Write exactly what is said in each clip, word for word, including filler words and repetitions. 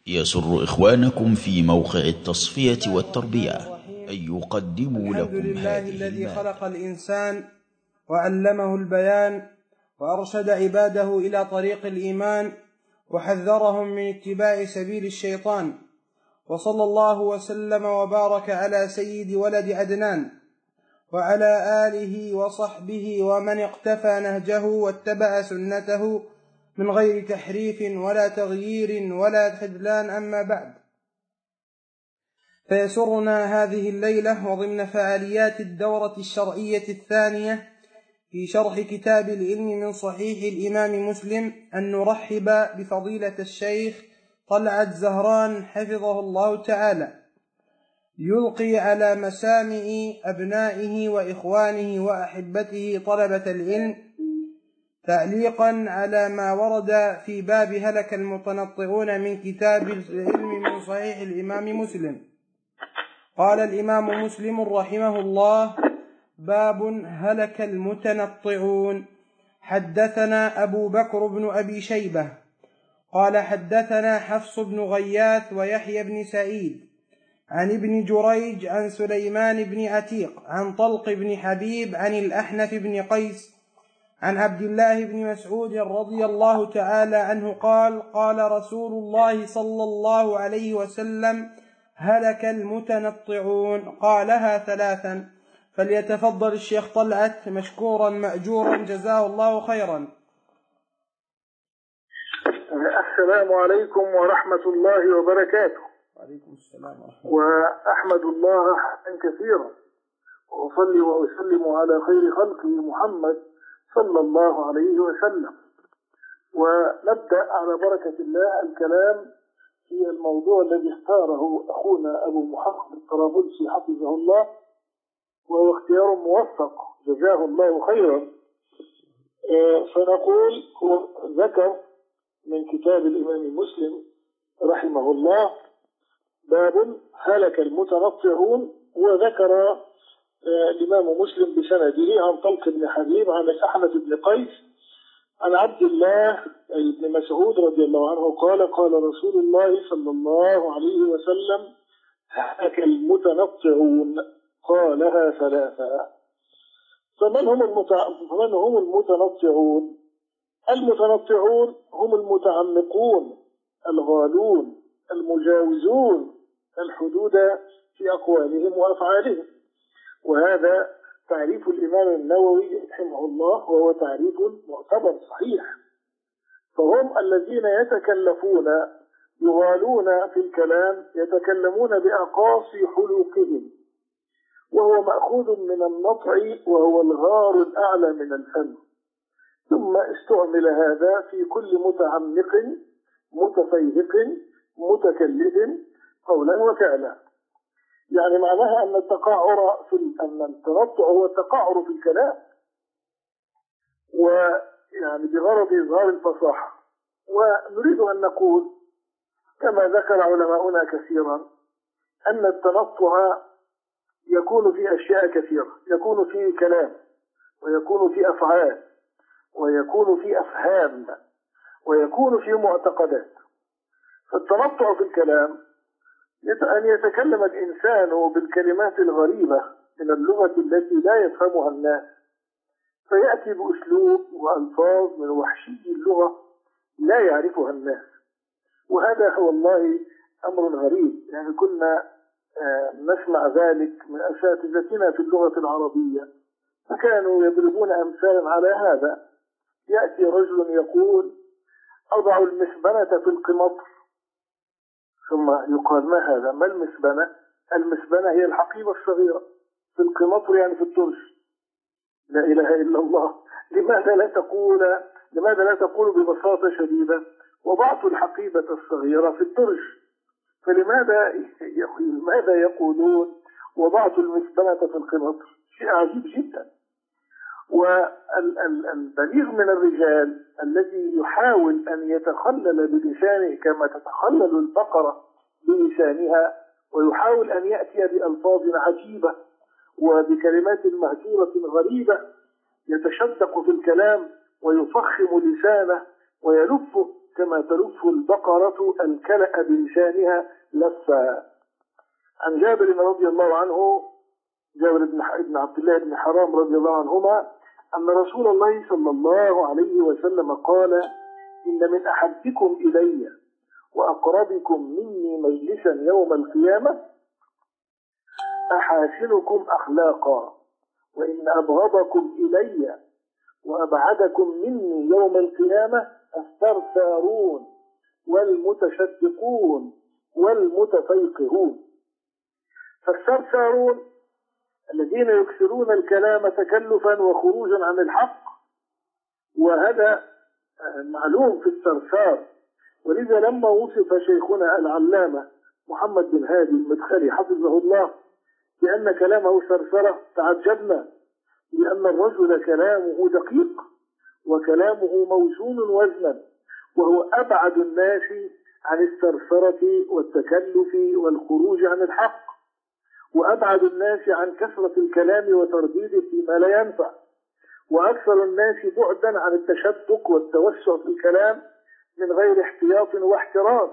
يسر إخوانكم في موقع التصفية والتربية أن يقدموا لكم الحمد لله هذه الذي المادة. خلق الإنسان وعلمه البيان وأرشد عباده إلى طريق الإيمان وحذرهم من اتباع سبيل الشيطان، وصلى الله وسلم وبارك على سيد ولد عدنان وعلى آله وصحبه ومن اقتفى نهجه واتبع سنته من غير تحريف ولا تغيير ولا خذلان. أما بعد، فيسرنا هذه الليلة وضمن فعاليات الدورة الشرعية الثانية في شرح كتاب العلم من صحيح الإمام مسلم أن نرحب بفضيلة الشيخ طلعت زهران حفظه الله تعالى، يلقي على مسامع أبنائه وإخوانه وأحبته طلبة العلم تعليقا على ما ورد في باب هلك المتنطعون من كتاب العلم من صحيح الإمام مسلم. قال الإمام مسلم رحمه الله: باب هلك المتنطعون. حدثنا أبو بكر بن أبي شيبة قال حدثنا حفص بن غياث ويحيى بن سعيد عن ابن جريج عن سليمان بن عتيق عن طلق بن حبيب عن الأحنف بن قيس عن عبد الله بن مسعود رضي الله تعالى عنه قال: قال رسول الله صلى الله عليه وسلم: هلك المتنطعون. قالها ثلاثا. فليتفضل الشيخ طلعت مشكورا مأجورا جزاه الله خيرا. السلام عليكم ورحمة الله وبركاته. وعليكم السلام ورحمة الله. وأحمد الله حمدا كثيرا وأصلي وأسلم على خير خلقه محمد صلى الله عليه وسلم. ونبدأ على بركة الله الكلام في الموضوع الذي اختاره أخونا أبو محمد الطرابلسي حفظه الله، وهو اختيار موفق جزاه الله خيرا. فنقول هو ذكر من كتاب الإمام مسلم رحمه الله باب هلك المتنطعون، وذكر الإمام مسلم بسنده عن طلق بن حبيب عن الأحنف بن قيس عن عبد الله بن مسعود رضي الله عنه قال: قال رسول الله صلى الله عليه وسلم: هلك المتنطعون. قالها ثلاثة. فمن هم المتع... فمن هم المتنطعون؟ المتنطعون هم المتعمقون الغالون المجاوزون الحدود في أقوالهم وأفعالهم، وهذا تعريف الإمام النووي رحمه الله، وهو تعريف معتبر صحيح. فهم الذين يتكلفون يغالون في الكلام، يتكلمون بأقاصي حلوقهم، وهو مأخوذ من النطع وهو الغار الأعلى من الفم، ثم استعمل هذا في كل متعمق متفيهق متكلف قولا وفعلا. يعني معناها أن التقعر في أن التنطع هو التقعر في الكلام، ويعني بغرض إظهار الفصاحة. ونريد أن نقول كما ذكر علماؤنا كثيرا أن التنطع يكون في أشياء كثيرة، يكون في كلام، ويكون في أفعال، ويكون في أفهام، ويكون في معتقدات. فالتنطع في الكلام أن يتكلم الإنسان بالكلمات الغريبة من اللغة التي لا يفهمها الناس، فيأتي بأسلوب وألفاظ من وحشي اللغة لا يعرفها الناس. وهذا هو والله أمر غريب، يعني كنا نسمع ذلك من أساتذتنا في اللغة العربية، فكانوا يضربون أمثالا على هذا. يأتي رجل يقول: أضع المسبنة في القمطر، ثم يقال: ما هذا؟ ما المسبنة؟ المسبنة هي الحقيبة الصغيرة، في القمطر يعني في الترش. لا إله إلا الله. لماذا لا تقول لماذا لا تقول ببساطة شديدة: وضعت الحقيبة الصغيرة في الترش؟ فلماذا ماذا يقولون وضعت المسبنة في القمطر؟ شيء عجيب جدا. والبليغ من الرجال الذي يحاول أن يتخلل بلسانه كما تتخلل البقرة بلسانها، ويحاول أن يأتي بألفاظ عجيبة وبكلمات مهجورة غريبة، يتشدق في الكلام ويفخم لسانه ويلفه كما تلف البقرة الكلأ بلسانها لفا. عن جابر رضي الله عنه، جابر بن عبد الله بن حرام رضي الله عنهما، أن رسول الله صلى الله عليه وسلم قال: إن من أحبكم إلي وأقربكم مني مجلسا يوم القيامة أحاسنكم أخلاقا، وإن أبغضكم إلي وأبعدكم مني يوم القيامة الثرثارون والمتشدقون والمتفيقهون. فالثرثارون الذين يكثرون الكلام تكلفا وخروجا عن الحق، وهذا معلوم في الثرثار. ولذا لما وصف شيخنا العلامة محمد بن هادي المدخلي حفظه الله بأن كلامه ثرثرة تعجبنا، لأن الرجل كلامه دقيق وكلامه موزون وزنا، وهو أبعد الناس عن الثرثرة والتكلف والخروج عن الحق، وأبعد الناس عن كثرة الكلام وترديده فيما لا ينفع، وأكثر الناس بعدا عن التشدق والتوسع في الكلام من غير احتياط واحتراز.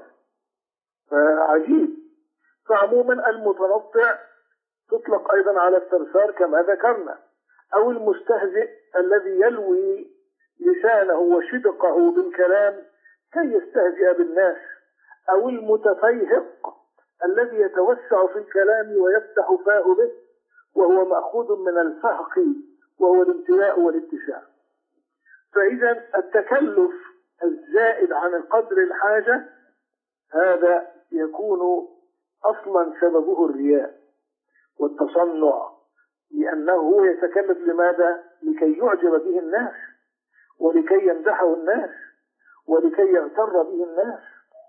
فعجيب. فعموما المتنطع تطلق أيضا على الثرثار كما ذكرنا، أو المستهزئ الذي يلوي لسانه وشدقه بالكلام كي يستهزئ بالناس، أو المتفيهق الذي يتوسع في الكلام ويفتح فاه به، وهو مأخوذ من الفهق وهو الامتلاء والاتساع. فإذا التكلف الزائد عن قدر الحاجة هذا يكون أصلا سببه الرياء والتصنع، لأنه يتكلف لماذا؟ لكي يعجب به الناس، ولكي يمدحه الناس، ولكي يغتر به الناس.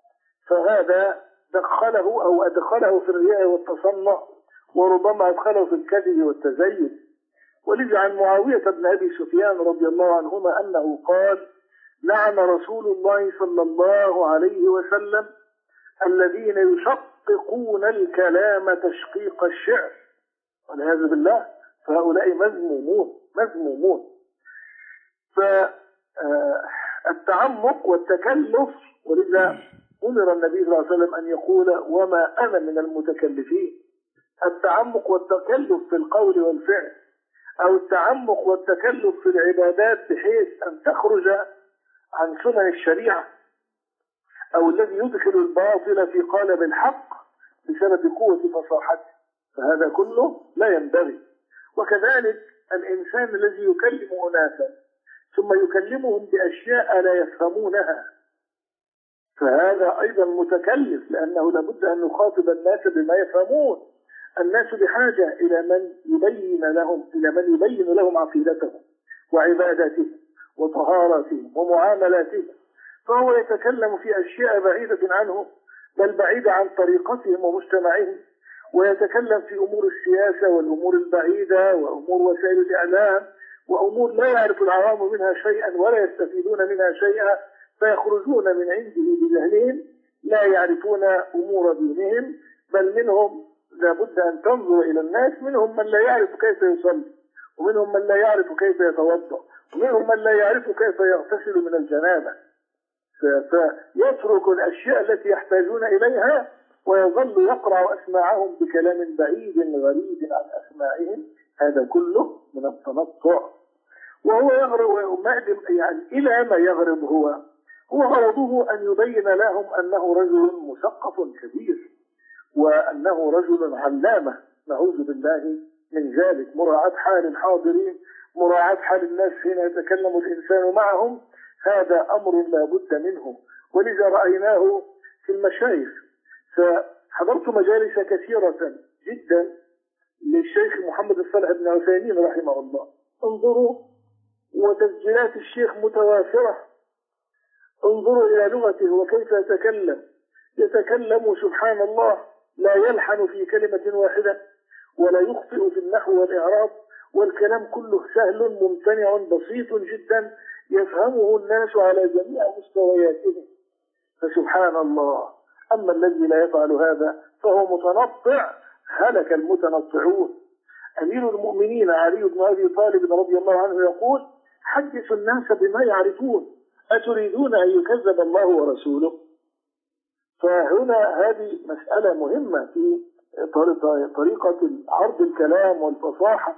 فهذا دخله أو أدخله في الرياء والتصنع، وربما أدخله في الكذب والتزيد. ولذا عن معاوية بن أبي سفيان رضي الله عنهما أنه قال: لعن رسول الله صلى الله عليه وسلم الذين يشققون الكلام تشقيق الشعر، والعياذ بالله. فهؤلاء مذمومون مذمومون. فالتعمق والتكلف، ولذا أمر النبي صلى الله عليه وسلم أن يقول: وما أنا من المتكلفين. التعمق والتكلف في القول والفعل، أو التعمق والتكلف في العبادات بحيث أن تخرج عن سنن الشريعة، أو الذي يدخل الباطل في قالب الحق بسبب قوة فصاحته، فهذا كله لا ينبغي. وكذلك الإنسان الذي يكلم أناسا ثم يكلمهم بأشياء لا يفهمونها، فهذا أيضا متكلف، لأنه لابد أن نخاطب الناس بما يفهمون. الناس بحاجة إلى من يبين لهم إلى من يبين لهم عقيدتهم وعباداتهم وطهاراتهم ومعاملاتهم، فهو يتكلم في أشياء بعيدة عنهم، بل بعيدة عن طريقتهم ومجتمعهم، ويتكلم في أمور السياسة والأمور البعيدة وأمور وسائل الإعلام، وأمور لا يعرف العوام منها شيئا ولا يستفيدون منها شيئا، فيخرجون من عنده بجهلهم لا يعرفون أمور دينهم. بل منهم لابد أن تنظر إلى الناس، منهم من لا يعرف كيف يصلي، ومنهم من لا يعرف كيف يتوضأ، ومنهم من لا يعرف كيف يغتسل من الجنابة، فيترك الأشياء التي يحتاجون إليها ويظل يقرع أسماعهم بكلام بعيد غريب عن أسماعهم. هذا كله من التنطع. وهو يغرب يعني إلى ما يغرب هو هو غرضه أن يبين لهم أنه رجل مثقف كبير، وأنه رجل علامة، نعوذ بالله من ذلك. مراعاة حال الحاضرين، مراعاة حال الناس حين يتكلم الإنسان معهم، هذا أمر لا بد منه. ولذا رأيناه في المشايخ. فحضرت مجالس كثيرة جدا للشيخ محمد الصالح بن عثيمين رحمه الله. انظروا، وتسجيلات الشيخ متوافرة. انظروا إلى لغته وكيف يتكلم. يتكلم سبحان الله لا يلحن في كلمة واحدة، ولا يخطئ في النحو والإعراب، والكلام كله سهل ممتنع بسيط جدا يفهمه الناس على جميع مستوياتهم. فسبحان الله. أما الذي لا يفعل هذا فهو متنطع، هلك المتنطعون. أمير المؤمنين علي بن أبي طالب رضي الله عنه يقول: حدثوا الناس بما يعرفون. أتريدون أن يكذب الله ورسوله؟ فهنا هذه مسألة مهمة في طريقة عرض الكلام والفصاحة.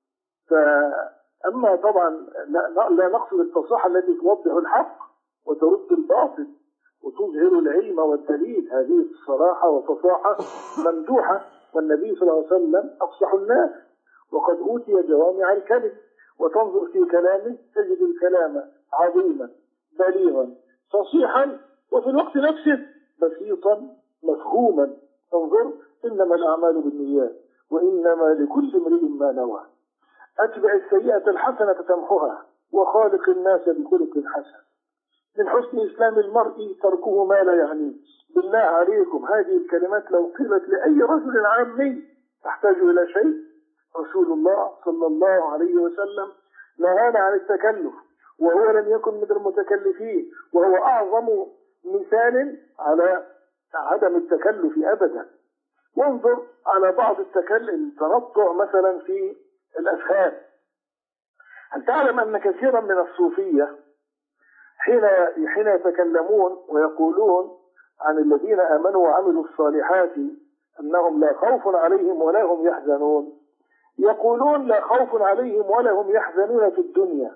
فأما طبعا لا نقصد الفصاحة التي توضح الحق وترد الباطل وتظهر العلم والدليل، هذه الصراحة وفصاحة ممدوحة، والنبي صلى الله عليه وسلم أفصح الناس وقد أوتي جوامع الكلم، وتنظر في كلامه تجد الكلام عظيما بليغا فصيحا وفي الوقت نفسه بسيطا مفهوما. انظر إنما الأعمال بالنيات وإنما لكل امرئ ما نوى. أتبع السيئة الحسنة تمحها وخالق الناس بخلق حسن. من حسن إسلام المرء تركه ما لا يعنيه. بالله عليكم هذه الكلمات لو قيلت لأي رجل عامي تحتاج إلى شيء؟ رسول الله صلى الله عليه وسلم نهانا عن التكلف، وهو لم يكن من المتكلفين، وهو أعظم مثال على عدم التكلف أبدا. وانظر على بعض التكلف التنطع مثلا في الأفهام. هل تعلم أن كثيرا من الصوفية حين حين يتكلمون ويقولون عن الذين آمنوا وعملوا الصالحات أنهم لا خوف عليهم ولا هم يحزنون، يقولون لا خوف عليهم ولا هم يحزنون في الدنيا،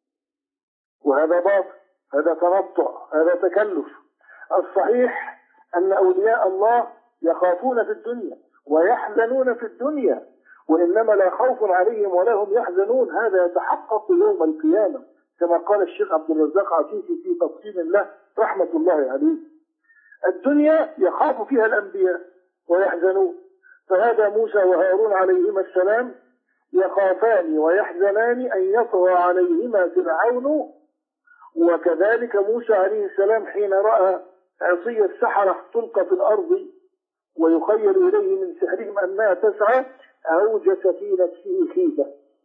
وهذا باطل، هذا تنطع، هذا تكلف. الصحيح أن أولياء الله يخافون في الدنيا ويحزنون في الدنيا، وإنما لا خوف عليهم ولا هم يحزنون هذا يتحقق يوم القيامة، كما قال الشيخ عبد الرزاق عفيفي في تفصيل له رحمة الله عليه. الدنيا يخاف فيها الأنبياء ويحزنون، فهذا موسى وهارون عليهما السلام يخافان ويحزنان أن يطغى عليهما فرعون. وكذلك موسى عليه السلام حين رأى عصي السحرة تلقى في الأرض ويخيل إليه من سحرهم أنها تسعى أوجس في نفسه خيفة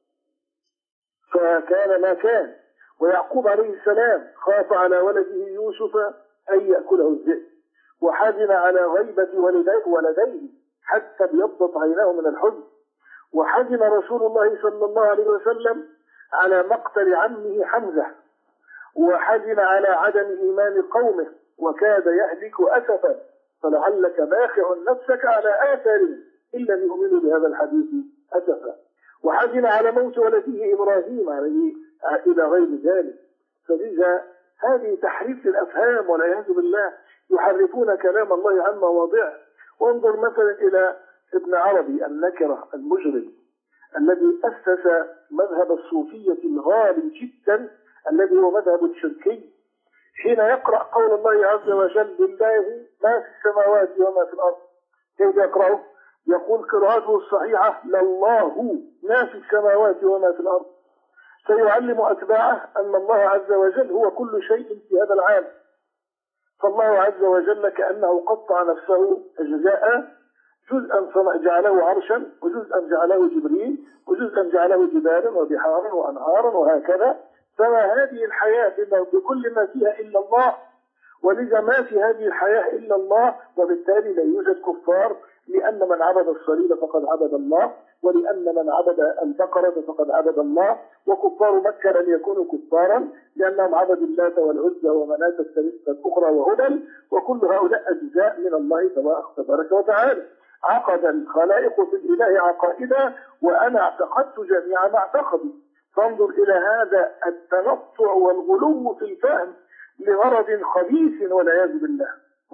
فكان ما كان. ويعقوب عليه السلام خاف على ولده يوسف أن يأكله الذئب، وحزن على غيبة ولديه حتى ابيضت عيناه من الحزن. وحزن رسول الله صلى الله عليه وسلم على مقتل عمه حمزة، وحزن على عدم إيمان قومه وكاد يهلك أسفا، فلعلك باخع نفسك على آثارهم إن لم يؤمنوا بهذا الحديث أسفا. وحزن على موت ولده إبراهيم عليه إلى غير ذلك. فلذا هذه تحريف الأفهام والعياذ بالله، يحرفون كلام الله عن مواضعه. وانظر مثلا إلى ابن عربي النكرة المجرم الذي أسس مذهب الصوفية الغالي جدا الذي هو مذهب الشركي، حين يقرأ قول الله عز وجل لله ما في السماوات وما في الأرض، كيف يقرأه؟ يقول قراءته الصحيحة لله ما في السماوات وما في الأرض، سيعلم أتباعه أن الله عز وجل هو كل شيء في هذا العالم. فالله عز وجل كأنه قطع نفسه أجزاء، جزءا جعله عرشا، وجزءا جعله جبريل، وجزءا جعله جبالا وبحارا وأنهارا وهكذا. فما هذه الحياة بكل ما فيها إلا الله، ولذا ما في هذه الحياة إلا الله، وبالتالي لا يوجد كفار، لأن من عبد الصليب فقد عبد الله، ولأن من عبد البقرة فقد عبد الله. وكفار مكة لم يكونوا كفارا لأنهم عبدوا اللات والعزى ومناة الثالثة الأخرى وهبل، وكل هؤلاء أجزاء من الله تبارك وتعالى. عقد الخلائق في الإله عقائدا، وأنا اعتقدت جميع ما اعتقدوا. فانظر إلى هذا التنطع والغلو في الفهم لغرض خبيث والعياذ بالله.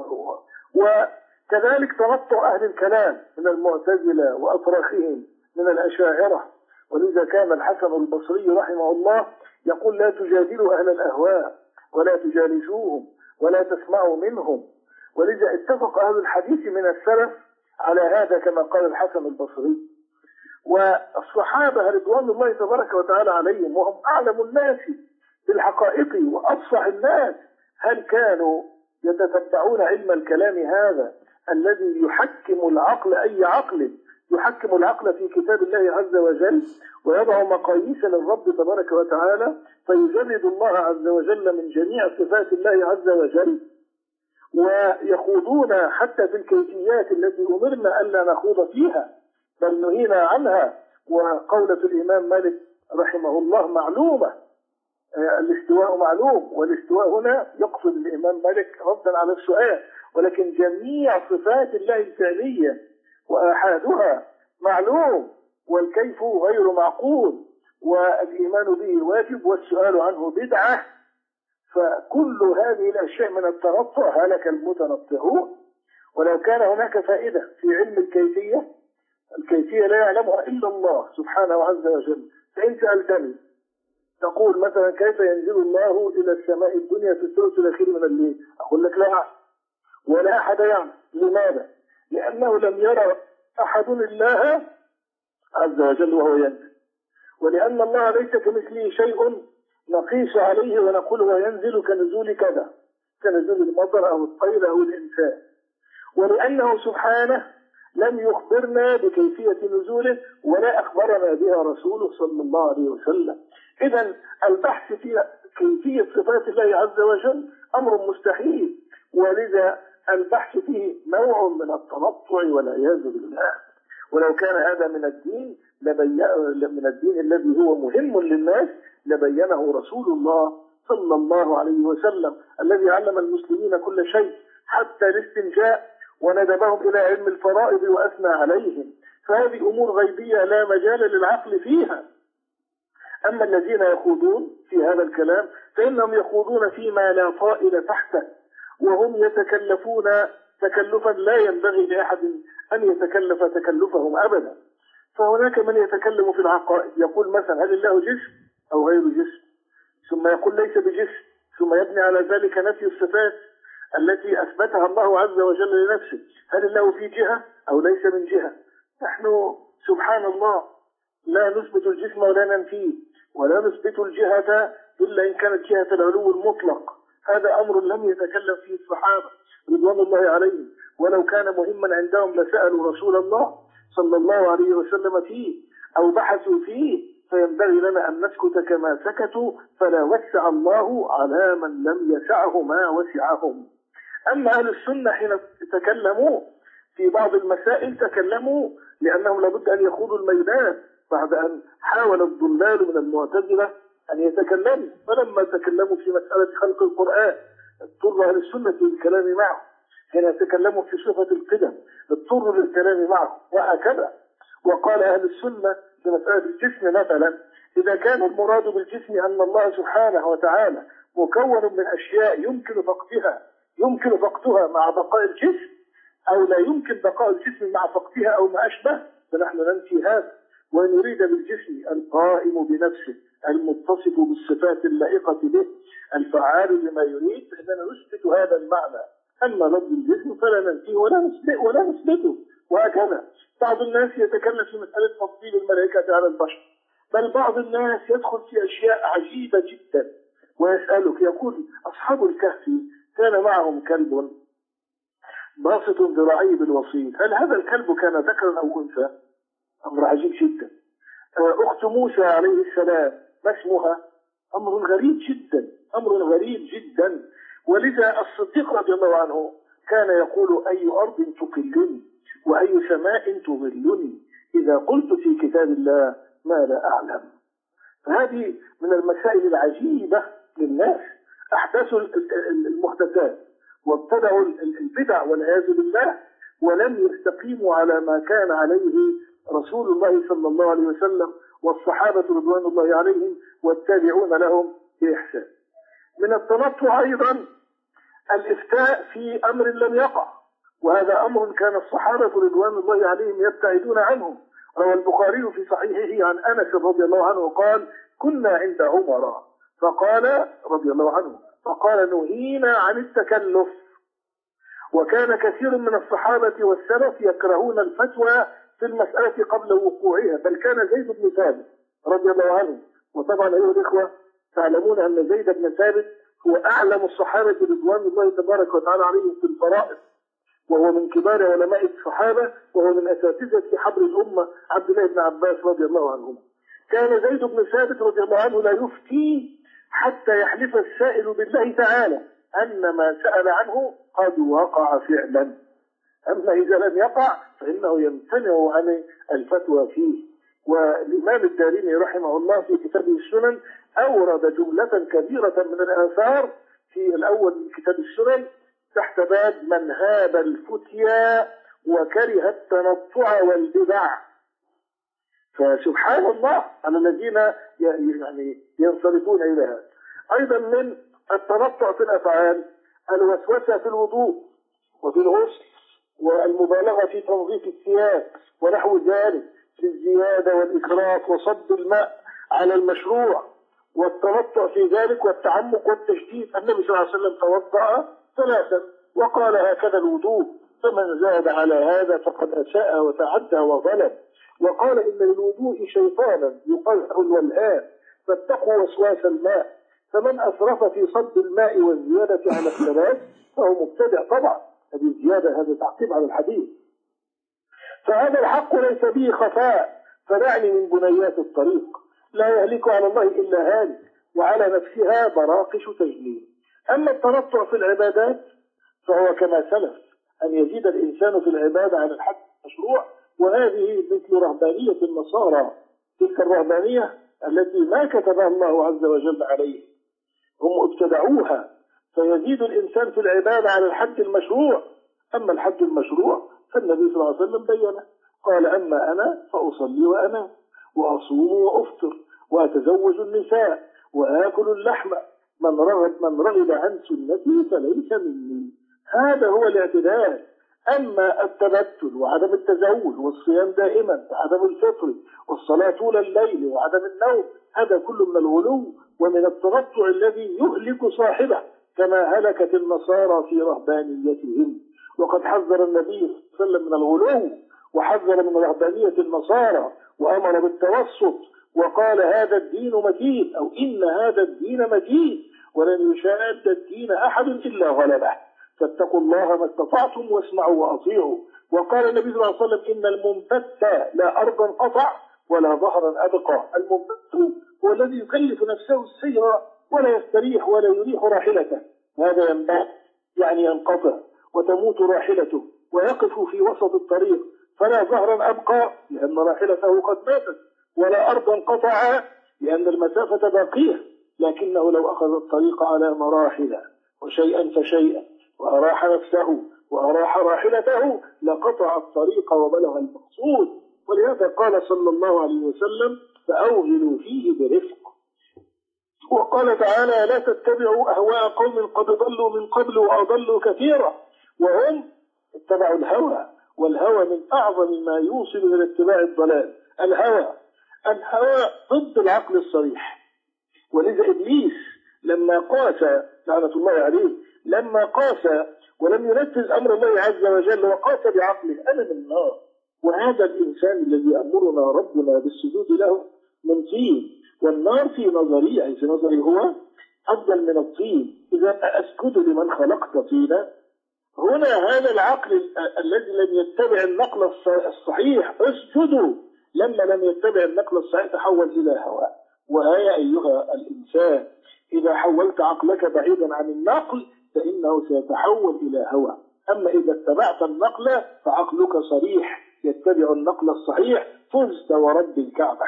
وكذلك تنطع أهل الكلام من المعتزلة وأفراخهم من الأشاعرة. ولذا كان الحسن البصري رحمه الله يقول لا تجادلوا أهل الأهواء ولا تجالسوهم ولا تسمعوا منهم. ولذا اتفق أهل الحديث من السلف على هذا كما قال الحسن البصري. والصحابة رضوان الله تبارك وتعالى عليهم وهم أعلم الناس بالحقائق وأفصح الناس، هل كانوا يتتبعون علم الكلام هذا الذي يحكم العقل، أي عقل يحكم العقل في كتاب الله عز وجل ويضع مقاييس للرب تبارك وتعالى، فيجرد الله عز وجل من جميع صفات الله عز وجل، ويخوضون حتى في الكيفيات التي أمرنا ألا نخوض فيها بل نهينا عنها. وقولة الإمام مالك رحمه الله معلومة، الاستواء معلوم، والاستواء هنا يقصد الإمام مالك ردا على السؤال، ولكن جميع صفات الله الفعلية وآحادها معلوم، والكيف غير معقول، والإيمان به واجب والسؤال عنه بدعة. فكل هذه الأشياء من التنطع هلك المتنطعون. ولو كان هناك فائدة في علم الكيفية، الكيفية لا يعلمها إلا الله سبحانه عز وجل. فإن سألتني تقول مثلا كيف ينزل الله إلى السماء الدنيا في الثلث الأخير من الليل، أقول لك لا أحد ولا أحد يعلم. لماذا؟ لأنه لم يرى أحد الله عز وجل وهو ينزل، ولأن الله ليس كمثله شيء نقيس عليه ونقول هو ينزل كنزول كذا، كنزول المطر أو الطير أو الإنسان، ولأنه سبحانه لم يخبرنا بكيفية نزوله ولا أخبرنا بها رسوله صلى الله عليه وسلم. إذن البحث في كيفية صفات الله عز وجل أمر مستحيل، ولذا البحث فيه نوع من التنطع والعياذ بالله. ولو كان هذا من الدين لبين من الدين الذي هو مهم للناس لبينه رسول الله صلى الله عليه وسلم، الذي علم المسلمين كل شيء حتى الاستنجاء، وندبهم إلى علم الفرائض وأثنى عليهم. فهذه أمور غيبية لا مجال للعقل فيها. أما الذين يخوضون في هذا الكلام فإنهم يخوضون فيما لا طائل تحته، وهم يتكلفون تكلفا لا ينبغي لأحد أن يتكلف تكلفهم أبدا. فهناك من يتكلم في العقائد يقول مثلا هل الله جسم أو غير جسم، ثم يقول ليس بجسم، ثم يبني على ذلك نفي الصفات التي أثبتها الله عز وجل لنفسه. هل الله في جهة أو ليس من جهة؟ نحن سبحان الله لا نثبت الجسم ولا ننفيه، ولا نثبت الجهة إلا إن كانت جهة العلو المطلق. هذا أمر لم يتكلم فيه الصحابة رضوان الله عليهم، ولو كان مهما عندهم لسألوا رسول الله صلى الله عليه وسلم فيه أو بحثوا فيه. فينبغي لنا أن نسكت كما سكتوا، فلا وسع الله على من لم يسعه ما وسعهم. أما أهل السنة حين تكلموا في بعض المسائل تكلموا لأنهم لابد أن يخوضوا الميدان بعد أن حاول الضلال من المعتزلة أن يتكلموا. فلما تكلموا في مسألة خلق القرآن اضطر أهل السنة للكلام معه، حين يتكلموا في صفة القدم اضطروا للكلام معه، وهكذا. وقال أهل السنة في مسألة الجسم مثلا إذا كان المراد بالجسم أن الله سبحانه وتعالى مكون من أشياء يمكن فقدها يمكن فقدها مع بقاء الجسم، أو لا يمكن بقاء الجسم مع فقدها أو ما أشبه، فنحن ننفي هذا. وإن يريد بالجسم القائم بنفسه المتصف بالصفات اللائقة به الفعال لما يريد فإننا نثبت هذا المعنى. أما لفظ الجسم فلا ننفيه ولا نثبته ولا نثبته وهكذا. بعض الناس يتكلم في مسألة تفضيل الملائكة على البشر، بل بعض الناس يدخل في أشياء عجيبة جدا ويسألك يقول أصحاب الكهف كان معهم كلب باسط ذراعيه بالوصيد، هل هذا الكلب كان ذكرا أو أنثى؟ أمر عجيب جدا. أخت موسى عليه السلام ما اسمها؟ أمر غريب جدا، أمر غريب جدا. ولذا الصديق رضي الله عنه كان يقول أي أرض تقلني وأي سماء تظلني إذا قلت في كتاب الله ما لا أعلم. فهذه من المسائل العجيبة للناس، أحدثوا المحدثات وابتدعوا البدع والعياذ بالله، ولم يستقيموا على ما كان عليه رسول الله صلى الله عليه وسلم والصحابة رضوان الله عليهم والتابعون لهم بإحسان. من التنطع أيضا الإفتاء في أمر لم يقع، وهذا أمر كان الصحابة رضوان الله عليهم يبتعدون عنه. روى البخاري في صحيحه عن أنس رضي الله عنه قال كنا عند عمر فقال رضي الله عنه فقال نهينا عن التكلف. وكان كثير من الصحابة والسلف يكرهون الفتوى في المسألة قبل وقوعها، بل كان زيد بن ثابت رضي الله عنه، وطبعا أيها الإخوة تعلمون أن زيد بن ثابت هو أعلم الصحابة رضوان الله تبارك وتعالى عليهم في الفرائض، وهو من كبار علماء الصحابة، وهو من أساتذة حبر الأمة عبد الله بن عباس رضي الله عنهما. كان زيد بن ثابت رضي الله عنه لا يفتي حتى يحلف السائل بالله تعالى أن ما سأل عنه قد وقع فعلا، أما إذا لم يقع فإنه يمتنع عن الفتوى فيه. والإمام الدارمي رحمه الله في كتابه السنن أورد جملة كبيرة من الآثار في الأول من كتاب السنن تحت باب من هاب الفتيا وكره التنطع والبدع. فسبحان الله على الذين يعني ينصرفون إلى هذا. أيضا من التنطع في الأفعال الوسوسة في الوضوء وفي الغسل والمبالغة في تنظيف الثياب ونحو ذلك في الزيادة والإسراف وصب الماء على المشروع والتنطع في ذلك والتعمق والتشديد. النبي صلى الله عليه وسلم توضأ ثلاثا وقال هكذا الوضوء، فمن زاد على هذا فقد أساء وتعدى وظلم. وقال إن للوضوء شيطانا يقلع الولهان فاتقوا وسواس الماء، فمن أسرف في صب الماء والزيادة على الثلاث فهو مبتدع. طبعا هذه الزيادة هذا تعقيب على الحديث. فهذا الحق ليس به خفاء، فدعني من بنيات الطريق، لا يهلك على الله إلا هالك وعلى نفسها براقش تجنيد. أما التنطع في العبادات فهو كما سلف أن يزيد الإنسان في العبادة على الحد المشروع، وهذه مثل رهبانية النصارى، تلك الرهبانية التي ما كتبها الله عز وجل عليه، هم ابتدعوها، فيزيد الإنسان في العبادة على الحد المشروع. أما الحد المشروع فالنبي صلى الله عليه وسلم بينه، قال أما أنا فأصلي وأنام وأصوم وأفطر وأتزوج النساء وآكل اللحم، من رغب من رغب عن سنتي فليس مني. هذا هو الاعتدال. أما التبتل وعدم التزوج والصيام دائما وعدم الفطر والصلاة طول الليل وعدم النوم، هذا كله من الغلو ومن التنطع الذي يهلك صاحبه، كما هلكت النصارى في رهبانيتهم. وقد حذر النبي صلى الله عليه وسلم من الغلو وحذر من رهبانية النصارى وأمر بالتوسط وقال هذا الدين متين، أو إن هذا الدين متين ولن يشاد الدين أحد إلا غلبه، فاتقوا الله ما استطعتم واسمعوا وأطيعوا. وقال النبي صلى الله عليه وسلم إن المنبت لا أرضا قطع ولا ظهرا أبقى. المنبت هو الذي يكلف نفسه السير ولا يستريح ولا يريح راحلته، هذا ينبت يعني ينقطع وتموت راحلته ويقف في وسط الطريق، فلا ظهرا أبقى لأن راحلته قد ماتت، ولا أرضا قطع لأن المسافة باقية، لكنه لو أخذ الطريق على مراحل وشيئا فشيئا وأراح نفسه وأراح راحلته لقطع الطريق وبلغ المقصود. ولهذا قال صلى الله عليه وسلم فأوغلوا فيه برفق. وقال تعالى لا تتبعوا أهواء قوم قد ضلوا من قبل وأضلوا كثيرا، وهم اتبعوا الهوى، والهوى من أعظم ما يوصل إلى اتباع الضلال. الهوى الهوى ضد العقل الصريح. ولذا إبليس لما قاس لعنة الله عليه لما قاس ولم ينفذ أمر الله عز وجل وقاس بعقله أنا من النار، وهذا الإنسان الذي أمرنا ربنا بالسجود له من طين، والنار في نظري أي في نظري هو أفضل من الطين، إذا أسجد لمن خلقت طينا. هنا هذا العقل الذي لم يتبع النقل الصحيح اسجدوا، لما لم يتبع النقل الصحيح تحول إلى هواء. وهيا أيها الإنسان إذا حولت عقلك بعيدا عن النقل فإنه سيتحول إلى هوى. أما إذا اتبعت النقل فعقلك صريح يتبع النقل الصحيح فزت ورب الكعبة.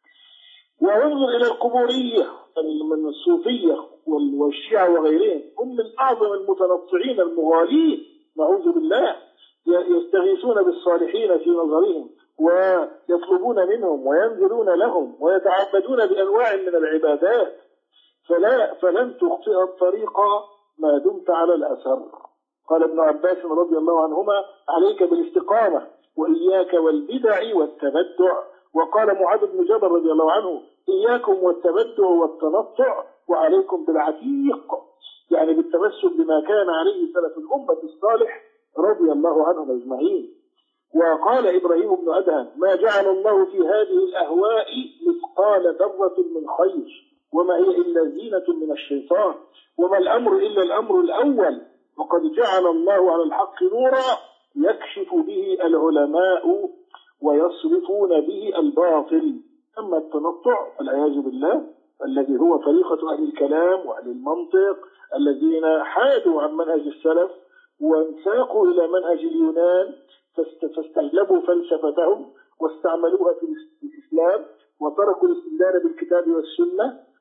وانظر إلى القبورية من الصوفية والشيعة وغيرهم، هم من أعظم المتنطعين المغالين نعوذ بالله، يستغيثون بالصالحين في نظرهم ويطلبون منهم وينذرون لهم ويتعبدون بأنواع من العبادات، فلا فلن تخطئ الطريق ما دمت على الأثر. قال ابن عباس رضي الله عنهما عليك بالاستقامة وإياك والبدع والتبدع. وقال معاذ بن جبل رضي الله عنه إياكم والتبدع والتنطع وعليكم بالعتيق، يعني بالتمسك بما كان عليه سلف الأمة الصالح رضي الله عنهم أجمعين. وقال إبراهيم بن أدهم ما جعل الله في هذه الأهواء مثقال ذرة من خير وما هي إلا زينة من الشيطان، وما الأمر إلا الأمر الأول، وقد جعل الله على الحق نورا يكشف به العلماء ويصرفون به الباطل. أما التنطع والعياذ بالله الذي هو طريقة أهل الكلام وأهل المنطق الذين حادوا عن منهج السلف وانساقوا إلى منهج اليونان فاستجلبوا فلسفتهم واستعملوها في الإسلام وتركوا الاستدلال بالكتاب والسنة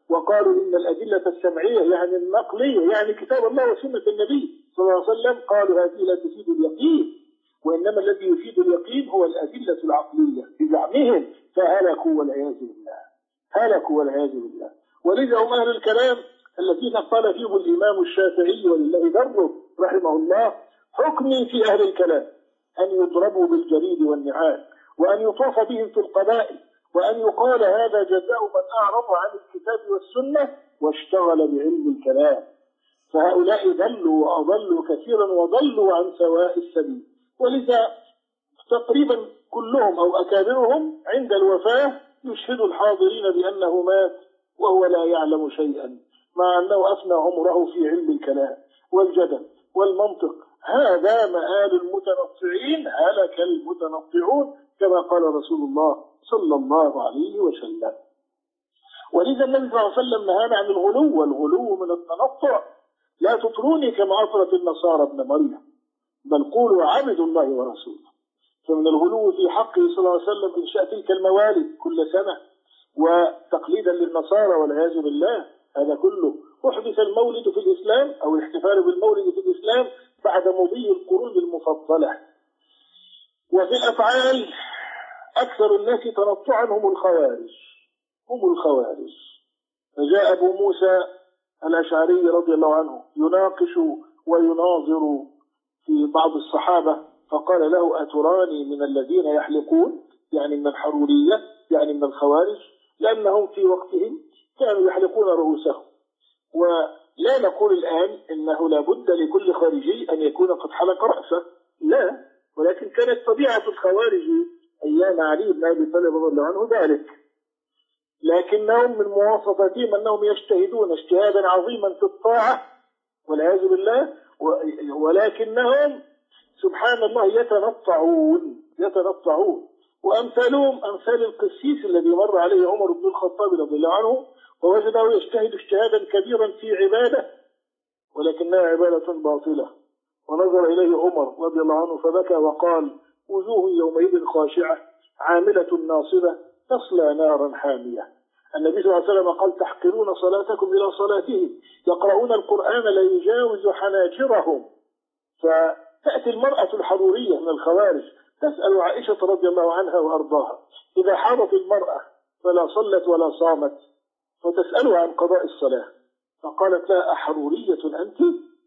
وقالوا إن الأدلة السمعية يعني النقلية يعني كتاب الله وسنة النبي صلى الله عليه وسلم، قالوا هذه لا تفيد اليقين، وإنما الذي يفيد اليقين هو الأدلة العقلية بزعمهم، فهلكوا والعياذ بالله، هلكوا والعياذ بالله. ولذا هم أهل الكلام الذين قال فيهم الإمام الشافعي ولله دره رحمه الله: حكمي في أهل الكلام أن يضربوا بالجريد والنعال، وأن يطاف بهم في القبائل، وأن يقال هذا جزاء من أعرض عن الكتاب والسنة واشتغل بعلم الكلام. فهؤلاء ضلوا وأضلوا كثيرا وضلوا عن سواء السبيل. ولذا تقريبا كلهم أو أكابرهم عند الوفاة يشهد الحاضرين بأنه مات وهو لا يعلم شيئا، مع أنه أفنى عمره في علم الكلام والجدل والمنطق. هذا مآل المتنطعين، هلك المتنطعون كما قال رسول الله صلى الله عليه وسلم. ولذا النبي صلى الله عليه وسلم نهانا عن الغلو، والغلو من التنطع. لا تطروني كما أطرت النصارى ابن مريم، بل قولوا عبد الله ورسوله. فمن الغلو في حقه صلى الله عليه وسلم إنشاء تلك الموالد كل سنة، وتقليدا للنصارى والعياذ بالله. هذا كله أحدث المولد في الإسلام أو الاحتفال بالمولد في الإسلام بعد مضي القرون المفضلة. وفي الأفعال أكثر الناس تنطعا هم الخوارج، هم الخوارج. فجاء أبو موسى الأشعري رضي الله عنه يناقش ويناظر في بعض الصحابة، فقال له: أتراني من الذين يحلقون؟ يعني من الحرورية، يعني من الخوارج، لأنهم في وقتهم كانوا يحلقون رؤوسهم. ولا نقول الآن إنه لا بد لكل خارجي أن يكون قد حلق رأسه، لا، ولكن كانت طبيعة الخوارج أيام علي بن أبي طالب رضي الله عنه ذلك. لكنهم من مواصفاتهم أنهم يجتهدون اجتهادا عظيما في الطاعة والعياذ بالله، ولكنهم سبحان الله يتنطعون يتنطعون وأمثالهم أمثال القسيس الذي مر عليه عمر بن الخطاب رضي الله عنه ووجده يجتهد اجتهادا كبيرا في عبادة ولكنها عبادة باطلة، ونظر إليه عمر رضي الله عنه فبكى وقال: وجوه يومئذ خاشعة عاملة ناصبة تصلى نارا حامية. النبي صلى الله عليه وسلم قال: تحقرون صلاتكم إلى صلاتهم، يقرؤون القرآن لا يجاوز حناجرهم. فتأتي المرأة الحرورية من الخوارج تسأل عائشة رضي الله عنها وأرضاها: إذا حاضت المرأة فلا صلت ولا صامت، فتسألها عن قضاء الصلاة، فقالت لها: أحرورية أنت؟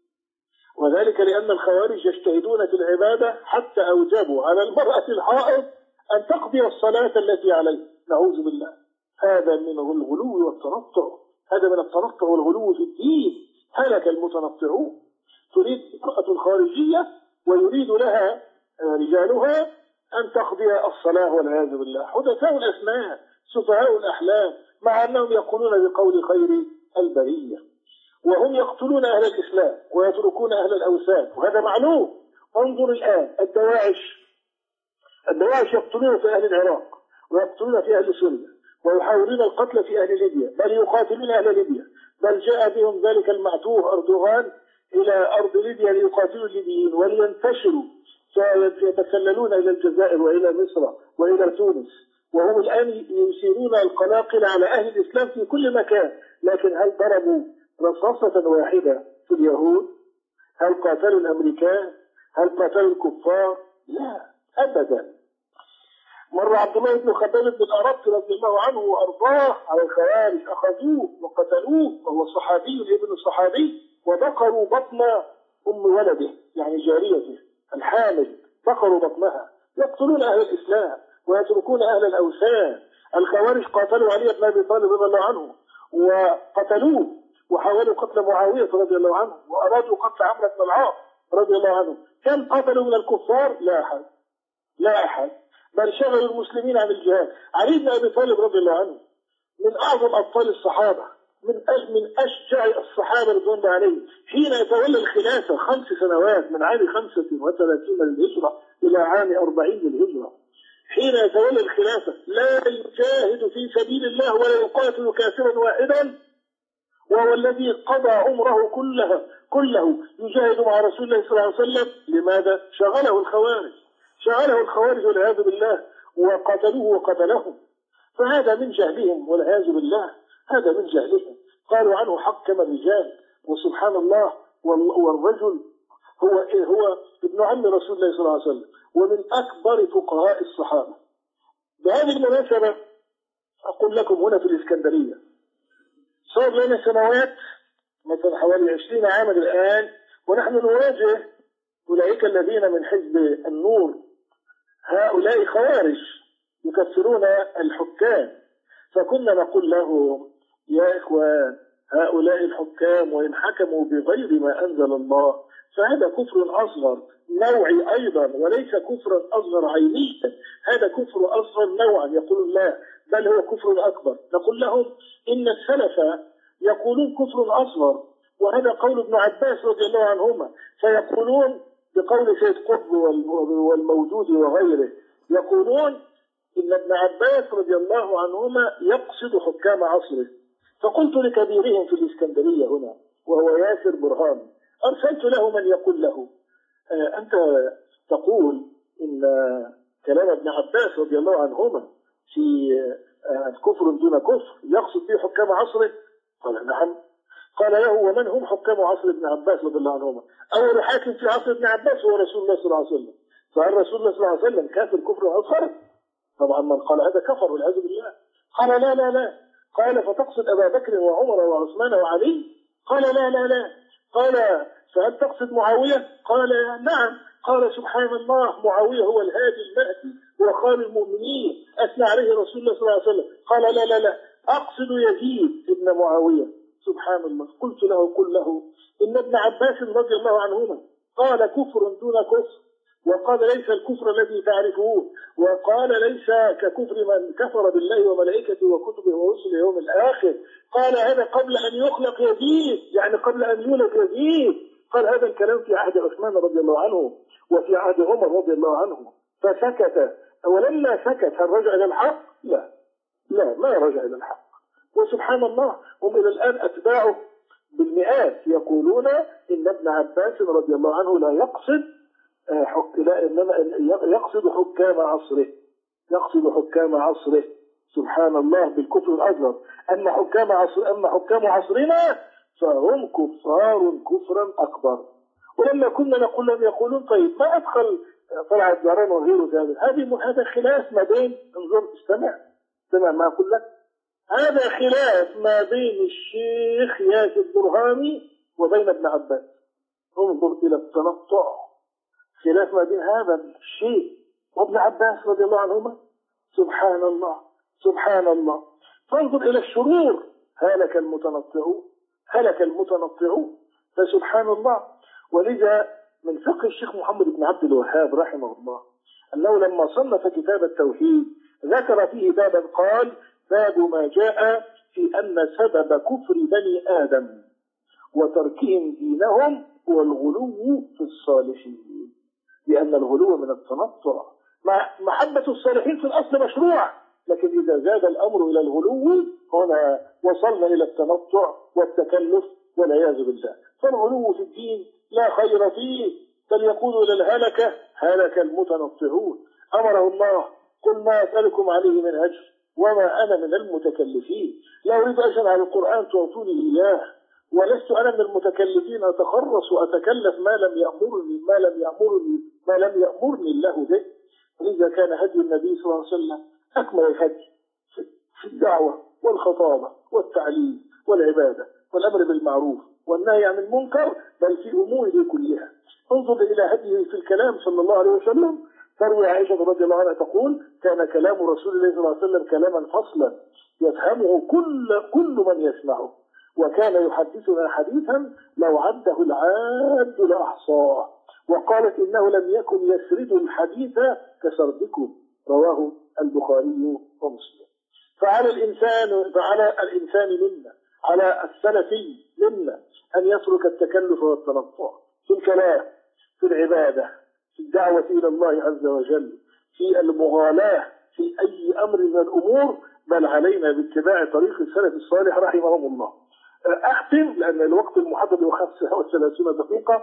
وذلك لأن الخوارج يجتهدون في العبادة حتى أوجبوا على المرأة الحائض أن تقضي الصلاة التي عليه، نعوذ بالله. هذا من الغلو والتنطع، هذا من التنطع والغلو في الدين. هلك المتنطعون. تريد المرأة الخارجية ويريد لها رجالها أن تقضي الصلاة والعياذ بالله، حدثاء الأسنان، سفهاء الأحلام، مع أنهم يقولون بقول خير البرية، وهم يقتلون أهل الإسلام ويتركون أهل الأوثان، وهذا معلوم. انظر الآن الدواعش، الدواعش يقتلون في أهل العراق ويقتلون في أهل سوريا ويحاولون القتل في أهل ليبيا، بل يقاتلون أهل ليبيا، بل جاء بهم ذلك المعتوه أردوغان إلى أرض ليبيا ليقاتلوا الليبيين ولينتشروا، فيتسللون إلى الجزائر وإلى مصر وإلى تونس، وهم الآن يسيرون القلاقل على أهل الإسلام في كل مكان. لكن هل ضربوا رصاصة واحدة في اليهود؟ هل قاتلوا الأمريكان؟ هل قاتلوا الكفار؟ لا أبدا. مر عبد الله بن خباب بن الأرط رضي الله عنه وأرضاه على الخوارج، أخذوه وقتلوه وهو صحابي ابن صحابي، وبقروا بطن أم ولده يعني جاريته الحامل، بقروا بطنها، يقتلون أهل الإسلام ويتركون أهل الأوثان. الخوارج قاتلوا علي بن أبي طالب رضي الله عنه وقتلوه، وحاولوا قتل معاوية رضي الله عنه، وأرادوا قتل عمرو بن العاص رضي الله عنه. كم قتلوا من الكفار؟ لا أحد، لا أحد، بل شغلوا المسلمين عن الجهاد. علي بن أبي طالب رضي الله عنه من أعظم أبطال الصحابة، من من أشجع الصحابة رضوان الله عليهم، حين يتولى الخلافة خمس سنوات من عام خمسة وثلاثين للهجرة إلى عام أربعين للهجرة، حين يتولى الخلافة لا يجاهد في سبيل الله ولا يقاتل كافرا واحدا، وهو الذي قضى عمره كلها كله يجاهد مع رسول الله صلى الله عليه وسلم. لماذا؟ شغله الخوارج، شغله الخوارج والعياذ بالله، وقتلوه وقتلهم. فهذا من جهلهم والعياذ بالله. هذا من جهلهم. قالوا عنه حكم الرجال، وسبحان الله والرجل هو هو ابن عم رسول الله صلى الله عليه وسلم ومن أكبر فقهاء الصحابة. بهذه المناسبة أقول لكم هنا في الإسكندرية صار لنا سنوات مثلا حوالي عشرين عاما الآن ونحن نواجه أولئك الذين من حزب النور، هؤلاء خوارج يكفرون الحكام. فكنا نقول لهم يا إخوان هؤلاء الحكام وإن حكموا بغير ما أنزل الله فهذا كفر أصغر نوعي أيضا وليس كفرا أصغر عينيا، هذا كفر أصغر نوعا يقول الله بل هو كفر أكبر. نقول لهم إن السلف يقولون كفر أصغر وهذا قول ابن عباس رضي الله عنهما، فيقولون بقول سيد قطب والموجود وغيره يقولون إن ابن عباس رضي الله عنهما يقصد حكام عصره. فقلت لكبيرهم في الإسكندرية هنا وهو ياسر برهان، أرسلت له من يقول له آه أنت تقول إن كلام ابن عباس رضي الله عنهما في آه كفر دون كفر يقصد به حكام عصره؟ قال نعم. قال له ومن هم حكام عصر ابن عباس رضي الله عنهما؟ أول حاكم في عصر ابن عباس هو رسول الله صلى الله عليه وسلم، فهل رسول الله صلى الله عليه وسلم كافر كفر أصغر؟ طبعا من قال هذا كفر والعياذ بالله. قال لا لا لا. قال فتقصد أبا بكر وعمر وعثمان وعلي؟ قال لا لا لا. قال فهل تقصد معاوية؟ قال نعم. قال سبحان الله معاوية هو الهادي المهدي وخال المؤمنين أثنى عليه رسول الله صلى الله عليه وسلم. قال لا لا لا أقصد يزيد ابن معاوية. سبحان الله. قلت له قل له إن ابن عباس رضي الله عنهما قال كفر دون كفر، وقال ليس الكفر الذي تعرفون، وقال ليس ككفر من كفر بالله وملائكته وكتبه ورسله يوم الآخر. قال هذا قبل أن يخلق يزيد، يعني قبل أن يولد يزيد. قال هذا الكلام في عهد عثمان رضي الله عنه وفي عهد عمر رضي الله عنه. فسكت. ولما سكت هل رجع إلى الحق؟ لا لا ما رجع إلى الحق. وسبحان الله هم إلى الآن أتباعه بالمئات يقولون إن ابن عباس رضي الله عنه لا يقصد حك... لا إنما يقصد حكام عصره، يقصد حكام عصره. سبحان الله بالكفر الأصغر. أما حكام عصر أما حكام عصرنا فهم كفار كفرا أكبر. ولما كنا نقول لهم يقولون طيب ما أدخل طلع الزهران وغيره ذلك؟ هذه هذا خلاف ما بين انظر استمع استمع ما أقول لك هذا خلاف ما بين الشيخ ياسر برهاني وبين ابن عباس. انظر إلى التنطع، خلاف ما بين هذا الشيء وابن عباس رضي الله عنهما. سبحان الله سبحان الله. فانظر إلى الشرور، هلك المتنطعون هلك المتنطعون. فسبحان الله. ولذا من فقه الشيخ محمد بن عبد الوهاب رحمه الله أنه لما صنف كتاب التوحيد ذكر فيه بابا قال باب ما جاء في أن سبب كفر بني آدم وتركهم دينهم هو الغلو في الصالحين، لأن الغلو من التنطع. محبة الصالحين في الأصل مشروع، لكن إذا زاد الأمر إلى الغلو هنا وصلنا إلى التنطع والتكلف والعياذ بالله. فالغلو في الدين لا خير فيه، بل يقول إلى الهلكة هلك المتنطعون. أمره الله قل ما أسألكم عليه من أجر وما أنا من المتكلفين، لا أريد أجرا على القرآن تعطوني إياه، ولست أنا من المتكلفين أتخرص وأتكلف ما لم يأمرني ما لم يأمرني ما لم يأمرني الله به. لذا كان هدي النبي صلى الله عليه وسلم أكمل الهدي في الدعوة والخطابة والتعليم والعبادة والأمر بالمعروف والنهي عن المنكر، بل في أموره كلها. انظر إلى هديه في الكلام صلى الله عليه وسلم. تروي عائشة رضي الله عنها تقول كان كلام رسول الله صلى الله عليه وسلم كلاما فصلا يفهمه كل كل من يسمعه، وكان يحدثنا حديثا لو عده العاد لأحصاه، وقالت إنه لم يكن يسرد الحديث كسردكم، رواه البخاري ومسلم. فعلى الإنسان فعلى الإنسان منا على السلفي منا أن يترك التكلف والتنطع في الكلام، في العبادة، في الدعوة إلى الله عز وجل، في المغالاة في أي أمر من الأمور، بل علينا باتباع طريق السلف الصالح رحمهم الله. أختم لأن الوقت المحدد هو خمسة وثلاثين دقيقة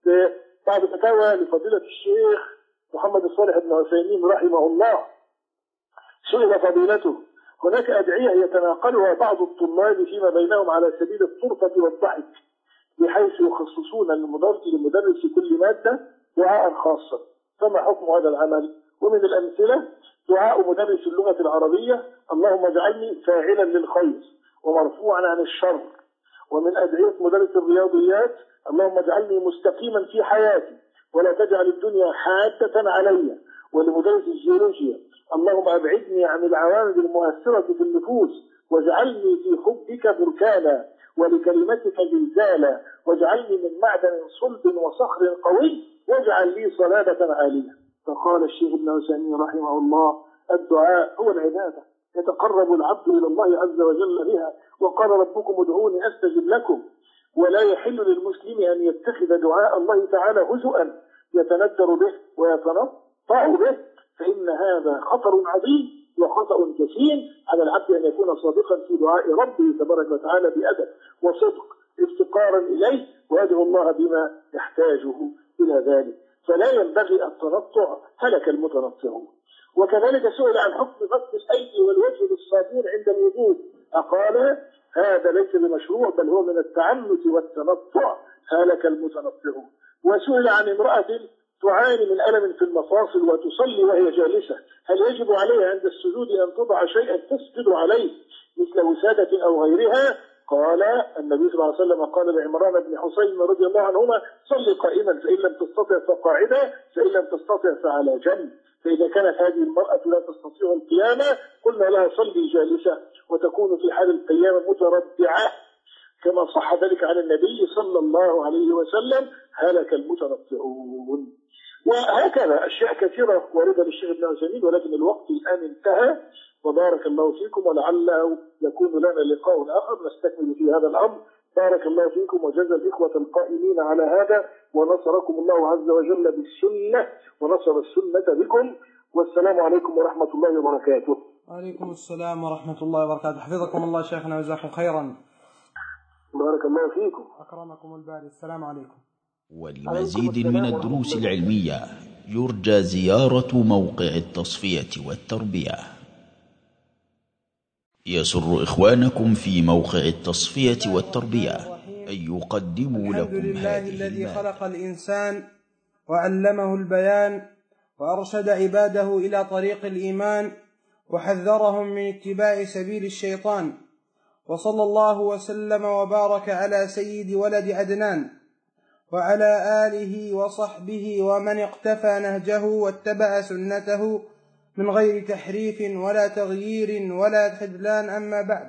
بعد فتاوى لفضيلة الشيخ محمد الصالح بن عثيمين رحمه الله. سئل فضيلته هناك أدعية يتناقلها بعض الطلاب فيما بينهم على سبيل الطرفة والضحك، بحيث يخصصون لمدرس كل مادة دعاء خاصا. فما حكم هذا العمل؟ ومن الأمثلة دعاء مدرس اللغة العربية: اللهم اجعلني فاعلا للخير ومرفوعا عن الشر. ومن أدعية مدرس الرياضيات: اللهم اجعلني مستقيما في حياتي ولا تجعل الدنيا حادة علي. ولمدرس الجيولوجيا: اللهم أبعدني عن العوامل المؤثرة في النفوس واجعلني في حبك بركانا ولكلمتك زلزالا واجعلني من معدن صلب وصخر قوي واجعل لي صلابة عالية. فقال الشيخ ابن عثيمين رحمه الله: الدعاء هو العبادة، يتقرب العبد إلى الله عز وجل بها، وقال ربكم ادعوني أستجب لكم. ولا يحل للمسلم أن يتخذ دعاء الله تعالى هزؤا يتندر به ويتنطع به، فإن هذا خطر عظيم وخطأ كثير على العبد أن يكون صادقا في دعاء ربه تبارك وتعالى بأدب وصدق افتقارا إليه، ويدعو الله بما يحتاجه إلى ذلك. فلا ينبغي التنطع، هلك المتنطعون. وكذلك سئل عن حكم غسل الأيدي والوجه بالصابون عند الوضوء، أقال: هذا ليس بمشروع بل هو من التعنت والتنطع، هلك المتنطعون. وسئل عن امرأة تعاني من ألم في المفاصل وتصلي وهي جالسة، هل يجب عليها عند السجود أن تضع شيئا تسجد عليه مثل وسادة أو غيرها؟ قال النبي صلى الله عليه وسلم قال لعمران بن حسين رضي الله عنهما: صل قائما فإن لم تستطع فقاعدا فإن لم تستطع فعلى جنب. فإذا كانت هذه المرأة لا تستطيع القيامة قلنا لها صلي جالسة، وتكون في حال القيامة متربعة كما صح ذلك عن النبي صلى الله عليه وسلم: هلك المتنطعون. وهكذا أشياء كثيرة واردة للشيخ ابن عثيمين، ولكن الوقت الآن انتهى، وبارك الله فيكم، ولعله يكون لنا لقاء آخر نستكمل في هذا الأمر. بارك الله فيكم وجزا الإخوة القائمين على هذا، ونصركم الله عز وجل بالسنة ونصر السنة بكم. والسلام عليكم ورحمة الله وبركاته. وعليكم السلام ورحمة الله وبركاته. حفظكم الله شيخنا وجزاكم خيرا. بارك الله فيكم. أكرمكم الباري. السلام عليكم. ولمزيد من الدروس العلمية يرجى زيارة موقع التصفية والتربية. يسر إخوانكم في موقع التصفية والتربية أن يقدموا لكم الحمد لله هذه الذي المادة. خلق الإنسان وعلمه البيان وأرشد عباده إلى طريق الإيمان وحذرهم من اتباع سبيل الشيطان، وصلى الله وسلم وبارك على سيد ولد عدنان وعلى آله وصحبه ومن اقتفى نهجه واتبع سنته من غير تحريف ولا تغيير ولا خذلان. أما بعد،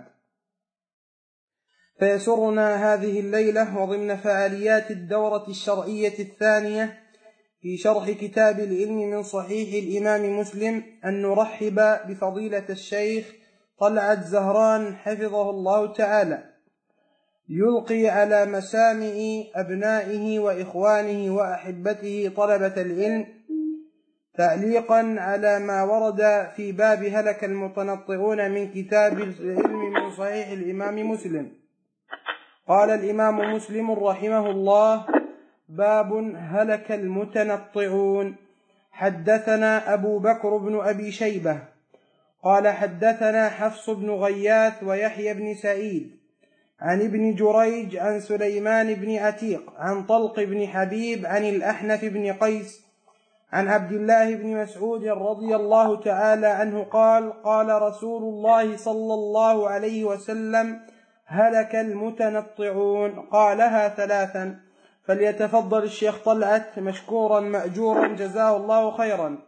فيسرنا هذه الليلة وضمن فعاليات الدورة الشرعية الثانية في شرح كتاب العلم من صحيح الإمام مسلم أن نرحب بفضيلة الشيخ طلعت زهران حفظه الله تعالى، يلقي على مسامع أبنائه وإخوانه وأحبته طلبة العلم تعليقا على ما ورد في باب هلك المتنطعون من كتاب العلم من صحيح الإمام مسلم. قال الإمام مسلم رحمه الله: باب هلك المتنطعون. حدثنا أبو بكر بن أبي شيبة قال حدثنا حفص بن غياث ويحيى بن سعيد عن ابن جريج عن سليمان بن عتيق عن طلق بن حبيب عن الأحنف بن قيس عن عبد الله بن مسعود رضي الله تعالى عنه قال: قال رسول الله صلى الله عليه وسلم: هلك المتنطعون. قالها ثلاثا. فليتفضل الشيخ طلعت مشكورا مأجورا جزاه الله خيرا.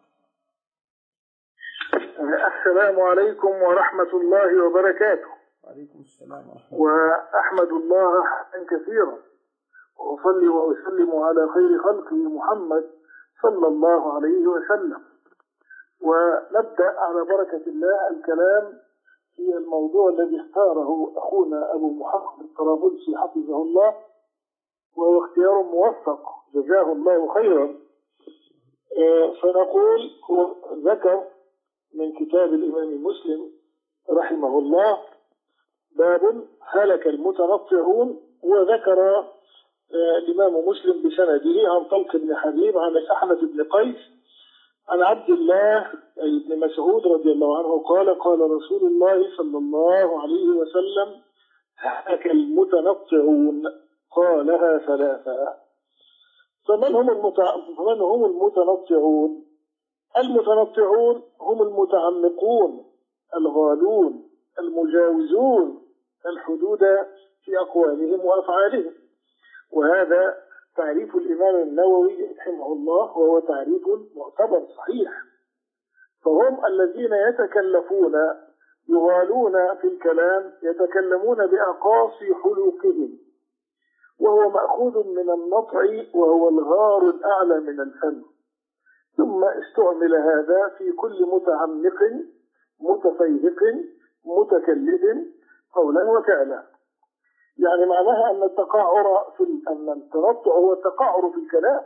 السلام عليكم ورحمة الله وبركاته. وعليكم السلام ورحمة الله. وأحمد الله حمدا كثيرا وأصلي وأسلم على خير خلقه محمد صلى الله عليه وسلم. ونبدأ على بركة الله الكلام في الموضوع الذي اختاره أخونا أبو محمد الطرابلسي حفظه الله، وهو اختيار موفق جزاه الله خيرا. فنقول هو ذكر من كتاب الإمام مسلم رحمه الله باب هلك المتنطعون، وذكر الإمام مسلم بسنده عن طلق بن حبيب عن الأحنف بن قيس عن عبد الله بن مسعود رضي الله عنه قال قال رسول الله صلى الله عليه وسلم هلك المتنطعون قالها ثلاثة. فمن هم المتع... فمن هم المتنطعون؟ المتنطعون هم المتعمقون الغالون المجاوزون الحدود في أقوالهم وأفعالهم، وهذا تعريف الإمام النووي رحمه الله، وهو تعريف معتبر صحيح. فهم الذين يتكلفون يغالون في الكلام، يتكلمون بأقاصي حلوقهم، وهو مأخوذ من النطع وهو الغار الأعلى من الفم، ثم استعمل هذا في كل متعمق متفيهق متكلف قولا وفعلا. يعني معناها أن التقعر في أن التنطع هو التقعر في الكلام،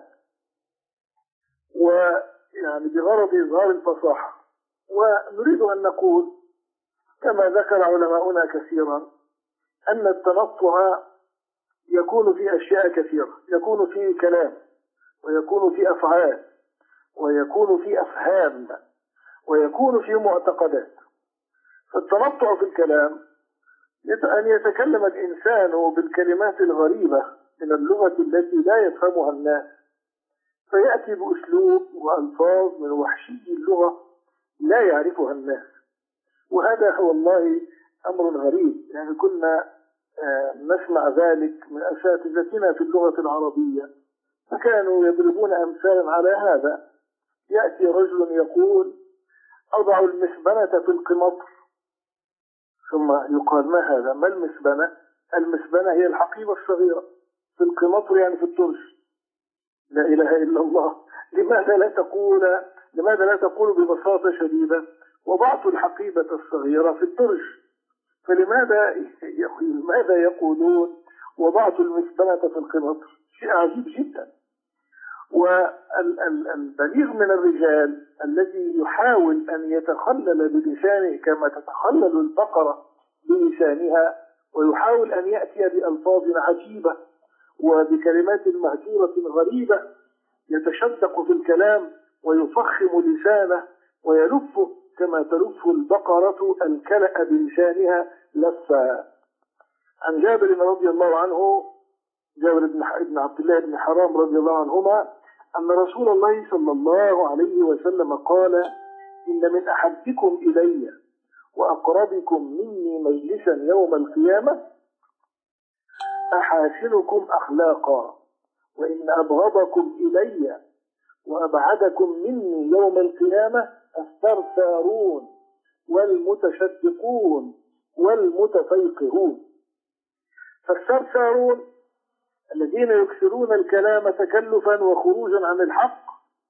ويعني بغرض إظهار الفصاحة. ونريد أن نقول كما ذكر علماؤنا كثيرا أن التنطع يكون في أشياء كثيرة، يكون في كلام، ويكون في أفعال، ويكون في أفهام، ويكون في معتقدات. فالتنطع في الكلام أن يتكلم الإنسان بالكلمات الغريبة من اللغة التي لا يفهمها الناس، فيأتي بأسلوب وألفاظ من وحشي اللغة لا يعرفها الناس. وهذا هو والله أمر غريب، يعني كنا نسمع ذلك من أساتذتنا في اللغة العربية، فكانوا يضربون أمثالا على هذا. يأتي رجل يقول أضع المسبنة في القمطر، ثم يقال ما هذا؟ ما المسبنة؟ المسبنة هي الحقيبة الصغيرة، في القمطر يعني في الترش. لا إله إلا الله. لماذا لا تقول لماذا لا تقول ببساطة شديدة وضعت الحقيبة الصغيرة في الترش؟ فلماذا ماذا يقولون وضعت المسبنة في القمطر؟ شيء عجيب جدا. والبليغ من الرجال الذي يحاول أن يتخلل بلسانه كما تتخلل البقرة بلسانها، ويحاول أن يأتي بألفاظ عجيبة وبكلمات مهجورة غريبة، يتشدق في الكلام ويفخم لسانه ويلف كما تلف البقرة الكلأ بلسانها لفا. عن جابر رضي الله عنه، جابر بن عبد الله بن حرام رضي الله عنهما، أن رسول الله صلى الله عليه وسلم قال: إن من أحبكم إلي وأقربكم مني مجلسا يوم القيامة أحاسنكم أخلاقا، وإن أبغضكم إلي وأبعدكم مني يوم القيامة الثرثارون والمتشدقون والمتفيقهون. فالثرثارون الذين يكثرون الكلام تكلفا وخروجا عن الحق،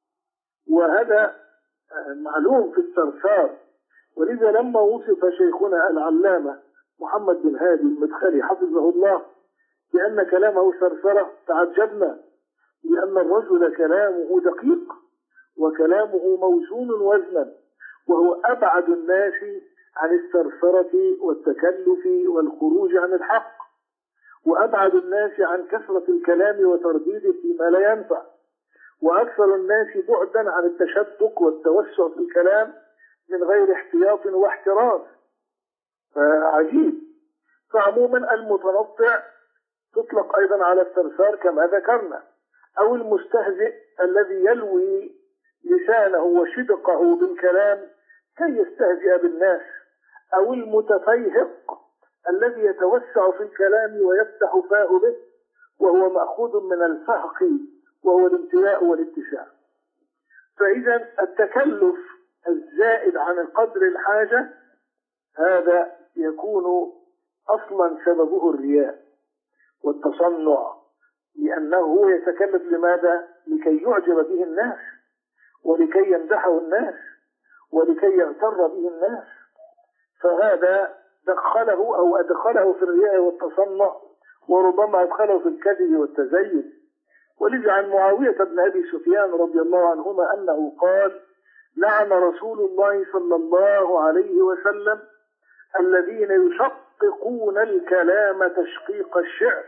وهذا معلوم في الثرثار. ولذا لما وصف شيخنا العلامة محمد بن هادي المدخلي حفظه الله بأن كلامه ثرثرة تعجبنا، لأن الرجل كلامه دقيق وكلامه موزون وزنا، وهو أبعد الناس عن الثرثرة والتكلف والخروج عن الحق، وأبعد الناس عن كثرة الكلام وترديده فيما لا ينفع، وأكثر الناس بعدا عن التشدق والتوسع في الكلام من غير احتياط واحتراز. فعجيب. فعموما المتنطع تطلق أيضا على الثرثار كما ذكرنا، أو المستهزئ الذي يلوي لسانه وشدقه بالكلام كي يستهزئ بالناس، أو المتفيهق الذي يتوسع في الكلام ويفتح فاه به، وهو مأخوذ من الفهق وهو الامتلاء والاتساع. فإذا التكلف الزائد عن قدر الحاجة هذا يكون أصلا سببه الرياء والتصنع، لأنه يتكلف لماذا؟ لكي يعجب به الناس، ولكي يمدحه الناس، ولكي يغتر به الناس. فهذا دخله أو أدخله في الرياء والتصنع، وربما أدخله في الكذب والتزيد. ولذا عن معاوية بن أبي سفيان رضي الله عنهما أنه قال: لعن رسول الله صلى الله عليه وسلم الذين يشققون الكلام تشقيق الشعر،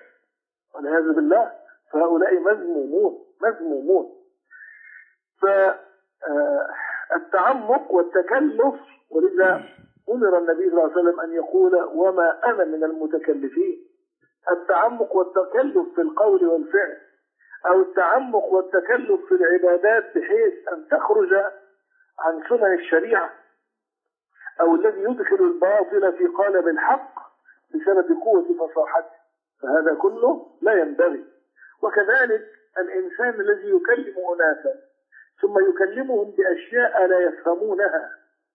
والعياذ بالله. فهؤلاء مذمومون مذمومون. التعمق والتكلف، ولذا أمر النبي صلى الله عليه وسلم أن يقول وما أنا من المتكلفين. التعمق والتكلف في القول والفعل، أو التعمق والتكلف في العبادات بحيث أن تخرج عن سنن الشريعة، أو الذي يدخل الباطل في قالب الحق بسبب قوة فصاحته، فهذا كله لا ينبغي. وكذلك الإنسان الذي يكلم أناسا ثم يكلمهم بأشياء لا يفهمونها،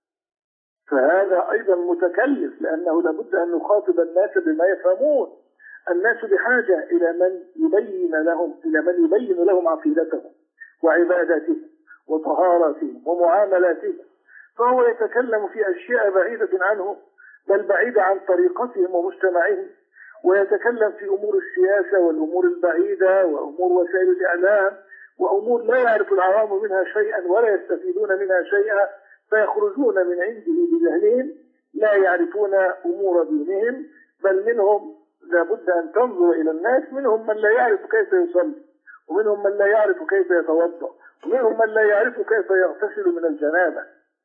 فهذا أيضا متكلف، لأنه لابد أن نخاطب الناس بما يفهمون. الناس بحاجة إلى من يبين لهم إلى من يبين لهم عقيدتهم وعباداتهم وطهاراتهم ومعاملاتهم، فهو يتكلم في أشياء بعيدة عنهم، بل بعيدة عن طريقتهم ومجتمعهم، ويتكلم في أمور السياسة والأمور البعيدة وأمور وسائل الإعلام وأمور لا يعرف العوام منها شيئا ولا يستفيدون منها شيئا، فيخرجون من عنده بجهلهم لا يعرفون أمور دينهم. بل منهم لابد أن تنظر إلى الناس، منهم من لا يعرف كيف يصلي، ومنهم من لا يعرف كيف يتوضأ، ومنهم من لا يعرف كيف يغتسل من الجنابة،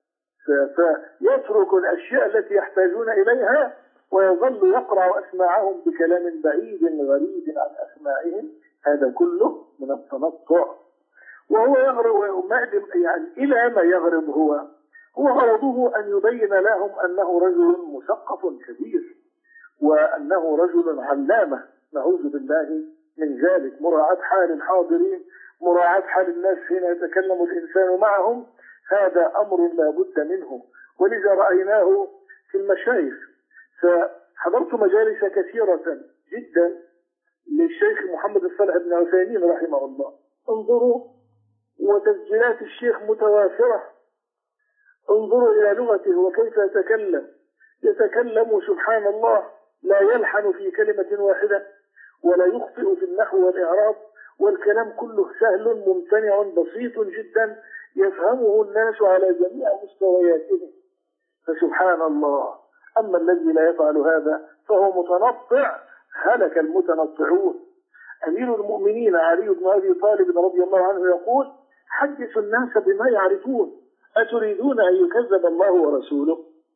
فيترك الأشياء التي يحتاجون إليها ويظل يقرع أسماعهم بكلام بعيد غريب عن أسماعهم. هذا كله من التنطع، وهو يغرب يعني إلى ما يغرب هو هو غرضه أن يبين لهم أنه رجل مثقف كبير، وأنه رجل علامة، نعوذ بالله من ذلك. مراعاة حال الحاضرين، مراعاة حال الناس حين يتكلم الإنسان معهم، هذا أمر لا بد منه. ولذا رأيناه في المشايخ، فحضرت مجالس كثيرة جدا للشيخ محمد الصالح بن عثيمين رحمه الله. انظروا، وتسجيلات الشيخ متوافرة، انظروا إلى لغته وكيف يتكلم. يتكلم سبحان الله لا يلحن في كلمة واحدة، ولا يخطئ في النحو والإعراب، والكلام كله سهل ممتنع بسيط جدا يفهمه الناس على جميع مستوياتهم، فسبحان الله. أما الذي لا يفعل هذا فهو متنطع، هلك المتنطعون. أمير المؤمنين علي بن أبي طالب رضي الله عنه يقول: حدثوا الناس بما يعرفون، أتريدون أن يكذب الله ورسوله؟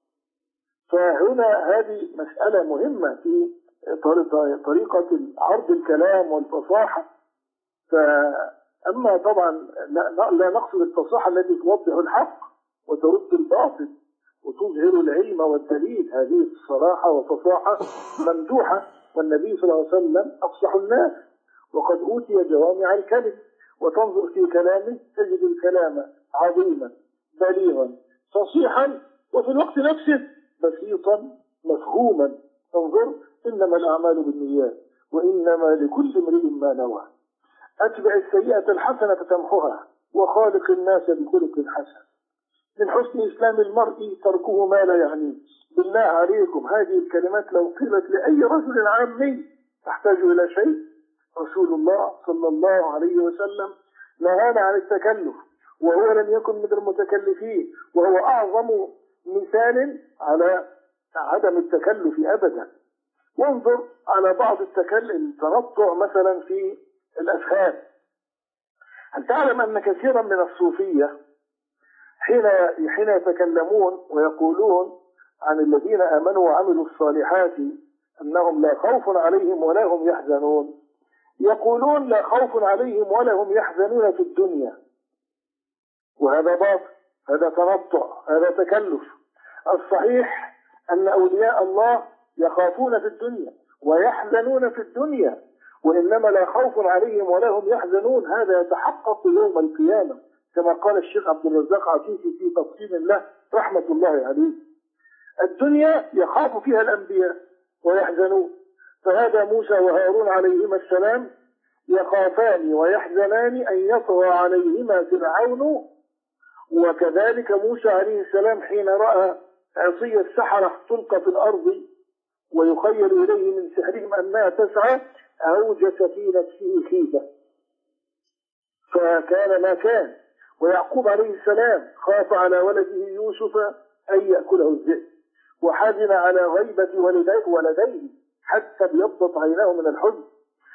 فهنا هذه مسألة مهمة في طريقة عرض الكلام والفصاحة. فأما طبعا لا نقصد الفصاحة التي توضح الحق وترد الباطل وتظهر العلم والدليل، هذه الصراحة وفصاحة ممدوحة، والنبي صلى الله عليه وسلم أفصح الناس وقد أوتي جوامع الكلم. وتنظر في كلامه تجد الكلام عظيما بليغا فصيحا، وفي الوقت نفسه بسيطا مفهوما. تنظر: إنما الأعمال بالنيات وإنما لكل امرئ ما نوى، أتبع السيئة الحسنة تمحها، وخالق الناس بخلق حسن، من حسن إسلام المرء تركه ما لا يعنيه. بالله عليكم، هذه الكلمات لو قيلت لأي رجل عامي تحتاج إلى شيء؟ رسول الله صلى الله عليه وسلم نهانا عن التكلف، وهو لم يكن من المتكلفين، وهو أعظم مثال على عدم التكلف أبدا. وانظر على بعض التنطع مثلا في الأفهام. هل تعلم أن كثيرا من الصوفية حين حين يتكلمون ويقولون عن الذين آمنوا وعملوا الصالحات أنهم لا خوف عليهم ولا هم يحزنون، يقولون لا خوف عليهم ولا هم يحزنون في الدنيا، وهذا باطل، هذا تنطع، هذا تكلف. الصحيح أن أولياء الله يخافون في الدنيا ويحزنون في الدنيا، وإنما لا خوف عليهم ولا هم يحزنون هذا يتحقق يوم القيامة، كما قال الشيخ عبد الرزاق عفيفي في تفصيل له رحمة الله عليه. الدنيا يخاف فيها الأنبياء ويحزنون، فهذا موسى وهارون عليهما السلام يخافان ويحزنان أن يطغى عليهما فرعون. وكذلك موسى عليه السلام حين رأى عصي السحرة تلقى في الأرض ويخيل إليه من سحرهم أنها تسعى أوجس في نفسه خيفة، فكان ما كان. ويعقوب عليه السلام خاف على ولده يوسف أن يأكله الذئب، وحزن على غيبة ولديه حتى ابيضت عيناه من الحزن.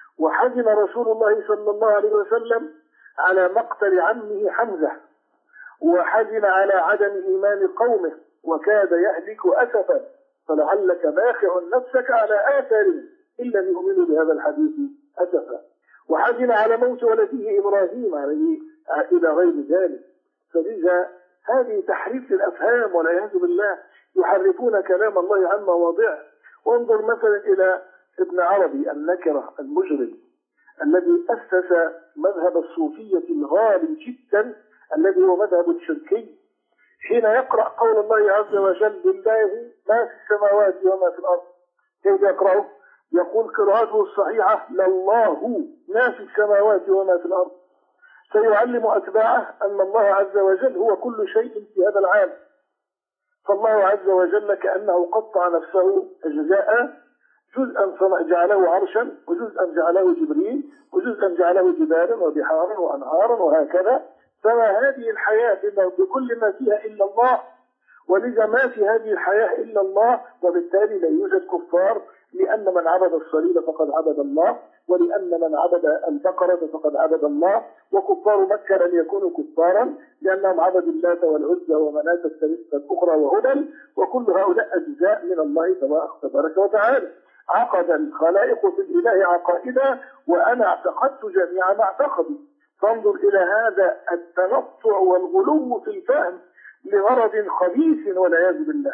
وحزن رسول الله صلى الله عليه وسلم على مقتل عمه حمزة، وحزن على عدم إيمان قومه وكاد يهلك أسفا فلعلك باخع نفسك على آثاره إن لم يؤمنوا بهذا الحديث أسفا. وحزن على موت ولده إبراهيم عليه إلى غير ذلك. فلذا هذه تحريف للأفهام والعياذ بالله، يحرفون كلام الله عن مواضعه. وانظر مثلا إلى ابن عربي النكرة المجرم الذي أسس مذهب الصوفية الغالي جدا الذي هو مذهب الشركي، حين يقرأ قول الله عز وجل لله ما في السماوات وما في الأرض، كيف يقرأه؟ يقول قراءته الصحيحة لله ما في السماوات وما في الأرض، سيعلم أتباعه أن الله عز وجل هو كل شيء في هذا العالم. فالله عز وجل كأنه قطع نفسه أجزاء، جزءا جعله عرشا، وجزءا جعله جبريل، وجزءا جعله جبالا وبحارا وأنهارا وهكذا. فما هذه الحياة بكل ما فيها إلا الله، ولذا ما في هذه الحياة إلا الله، وبالتالي لا يوجد كفار، لأن من عبد الصليب فقد عبد الله، ولأن من عبد البقرة فقد عبد الله. وكفار مكة لم يكونوا كفارا لأنهم عبدوا اللات والعزى ومناة الثالثة الأخرى وهبل، وكل هؤلاء أجزاء من الله تبارك وتعالى. عقد الخلائق في الإله عقائدا، وأنا اعتقدت جميع ما اعتقدوا. فانظر إلى هذا التنطع والغلو في الفهم لغرض خبيث والعياذ بالله.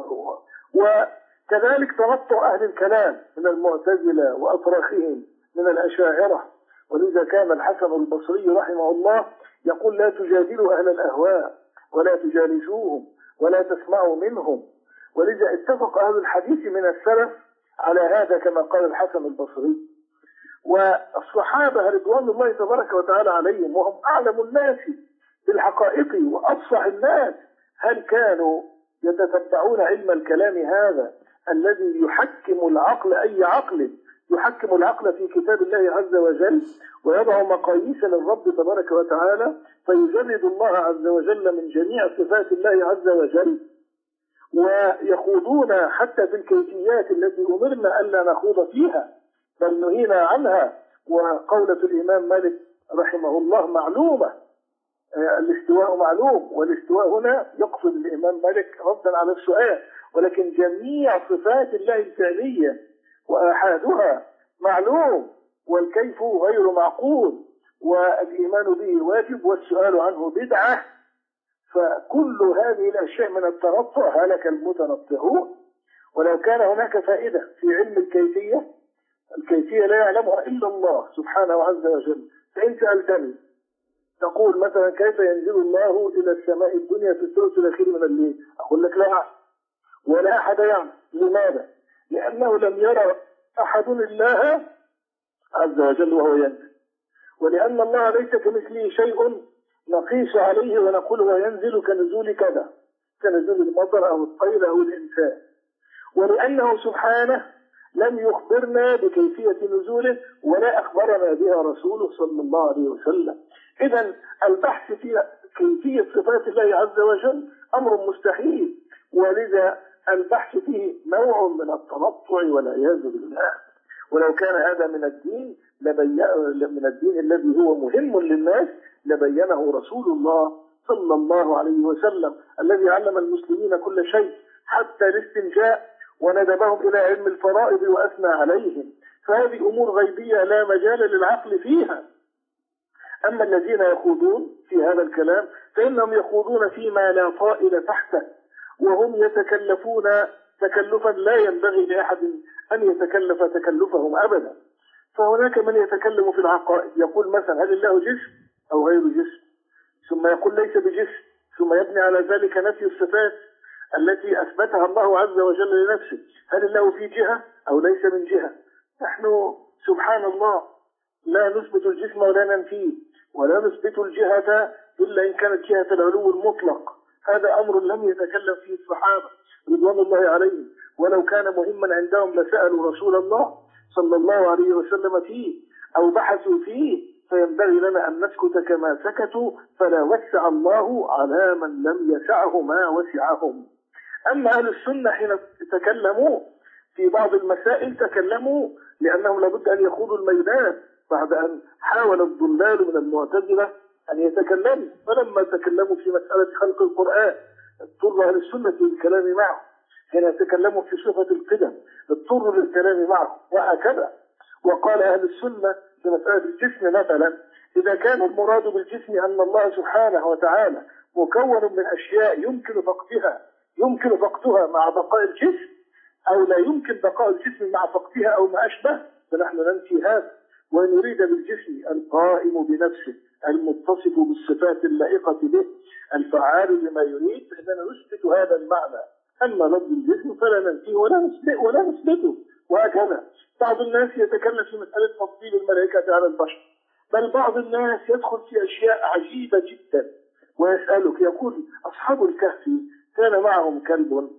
وكذلك تنطع أهل الكلام من المعتزلة وأطراخهم من الأشاعرة. ولذا كان الحسن البصري رحمه الله يقول لا تجادلوا أهل الأهواء ولا تجالسوهم ولا تسمعوا منهم. ولذا اتفق أهل الحديث من السلف على هذا كما قال الحسن البصري. والصحابة رضوان الله تبارك وتعالى عليهم وهم أعلم الناس بالحقائق وأفصح الناس، هل كانوا يتتبعون علم الكلام هذا الذي يحكم العقل، أي عقل يحكم العقل في كتاب الله عز وجل ويضع مقاييس للرب تبارك وتعالى، فيجرد الله عز وجل من جميع صفات الله عز وجل، ويخوضون حتى في الكيفيات التي أمرنا ألا نخوض فيها بل نهينا عنها. وقولة الإمام مالك رحمه الله معلومة، الاستواء معلوم، والاستواء هنا يقصد الإمام مالك ردا على السؤال، ولكن جميع صفات الله الفعلية وآحادها معلوم، والكيف غير معقول، والإيمان به واجب والسؤال عنه بدعة. فكل هذه الأشياء من التنطع هلك المتنطعون. ولو كان هناك فائدة في علم الكيفية، الكيفية لا يعلمها إلا الله سبحانه عز وجل. فإن سألتني تقول مثلا كيف ينزل الله إلى السماء الدنيا في الثلث الأخير من الليل، أقول لك لا أعلم ولا أحد يعلم. لماذا؟ لأنه لم يرى أحد الله عز وجل وهو ينزل، ولأن الله ليس كمثله شيء نقيس عليه ونقول هو ينزل كنزول كذا، كنزول المطر أو الطير أو الإنسان، ولأنه سبحانه لم يخبرنا بكيفية نزوله ولا أخبرنا بها رسوله صلى الله عليه وسلم. إذن البحث في كيفية صفات الله عز وجل أمر مستحيل، ولذا البحث فيه نوع من التنطع والعياذ بالله. ولو كان هذا من الدين لبين من الدين الذي هو مهم للناس لبينه رسول الله صلى الله عليه وسلم الذي علم المسلمين كل شيء حتى الاستنجاء، وندبهم إلى علم الفرائض وأثنى عليهم. فهذه أمور غيبية لا مجال للعقل فيها. أما الذين يخوضون في هذا الكلام فإنهم يخوضون فيما لا طائل تحته، وهم يتكلفون تكلفا لا ينبغي لأحد أن يتكلف تكلفهم أبدا. فهناك من يتكلم في العقائد يقول مثلا هل الله جسم أو غير جسم، ثم يقول ليس بجسم، ثم يبني على ذلك نفي الصفات التي أثبتها الله عز وجل لنفسه. هل الله في جهة أو ليس من جهة؟ نحن سبحان الله لا نثبت الجسم ولا ننفيه، ولا نثبت الجهة إلا إن كانت جهة العلو المطلق. هذا أمر لم يتكلم فيه الصحابة رضوان الله عليهم، ولو كان مهما عندهم لسألوا رسول الله صلى الله عليه وسلم فيه أو بحثوا فيه. فينبغي لنا أن نسكت كما سكتوا، فلا وسع الله على من لم يسعه ما وسعهم. أما أهل السنة حين تكلموا في بعض المسائل تكلموا لأنهم لابد أن يخوضوا الميدان بعد أن حاول الضلال من المعتزلة أن يتكلموا. فلما تكلموا في مسألة خلق القرآن اضطر أهل السنة للكلام معه، حين يتكلموا في صفة القدم اضطروا للكلام معه، وهكذا. وقال أهل السنة في مسألة الجسم مثلا إذا كان المراد بالجسم أن الله سبحانه وتعالى مكون من أشياء يمكن فقدها يمكن فقدها مع بقاء الجسم، أو لا يمكن بقاء الجسم مع فقدها أو ما أشبه، فنحن ننفي هذا. وإن يريد بالجسم القائم بنفسه المتصف بالصفات اللائقة به الفعال لما يريد، فإننا نثبت هذا المعنى. أما لفظ الجسم فلا ننفيه ولا نثبته ولا نثبته وهكذا. بعض الناس يتكلم في مسألة تفضيل الملائكة على البشر، بل بعض الناس يدخل في أشياء عجيبة جدا ويسألك، يقول أصحاب الكهف كان معهم كلب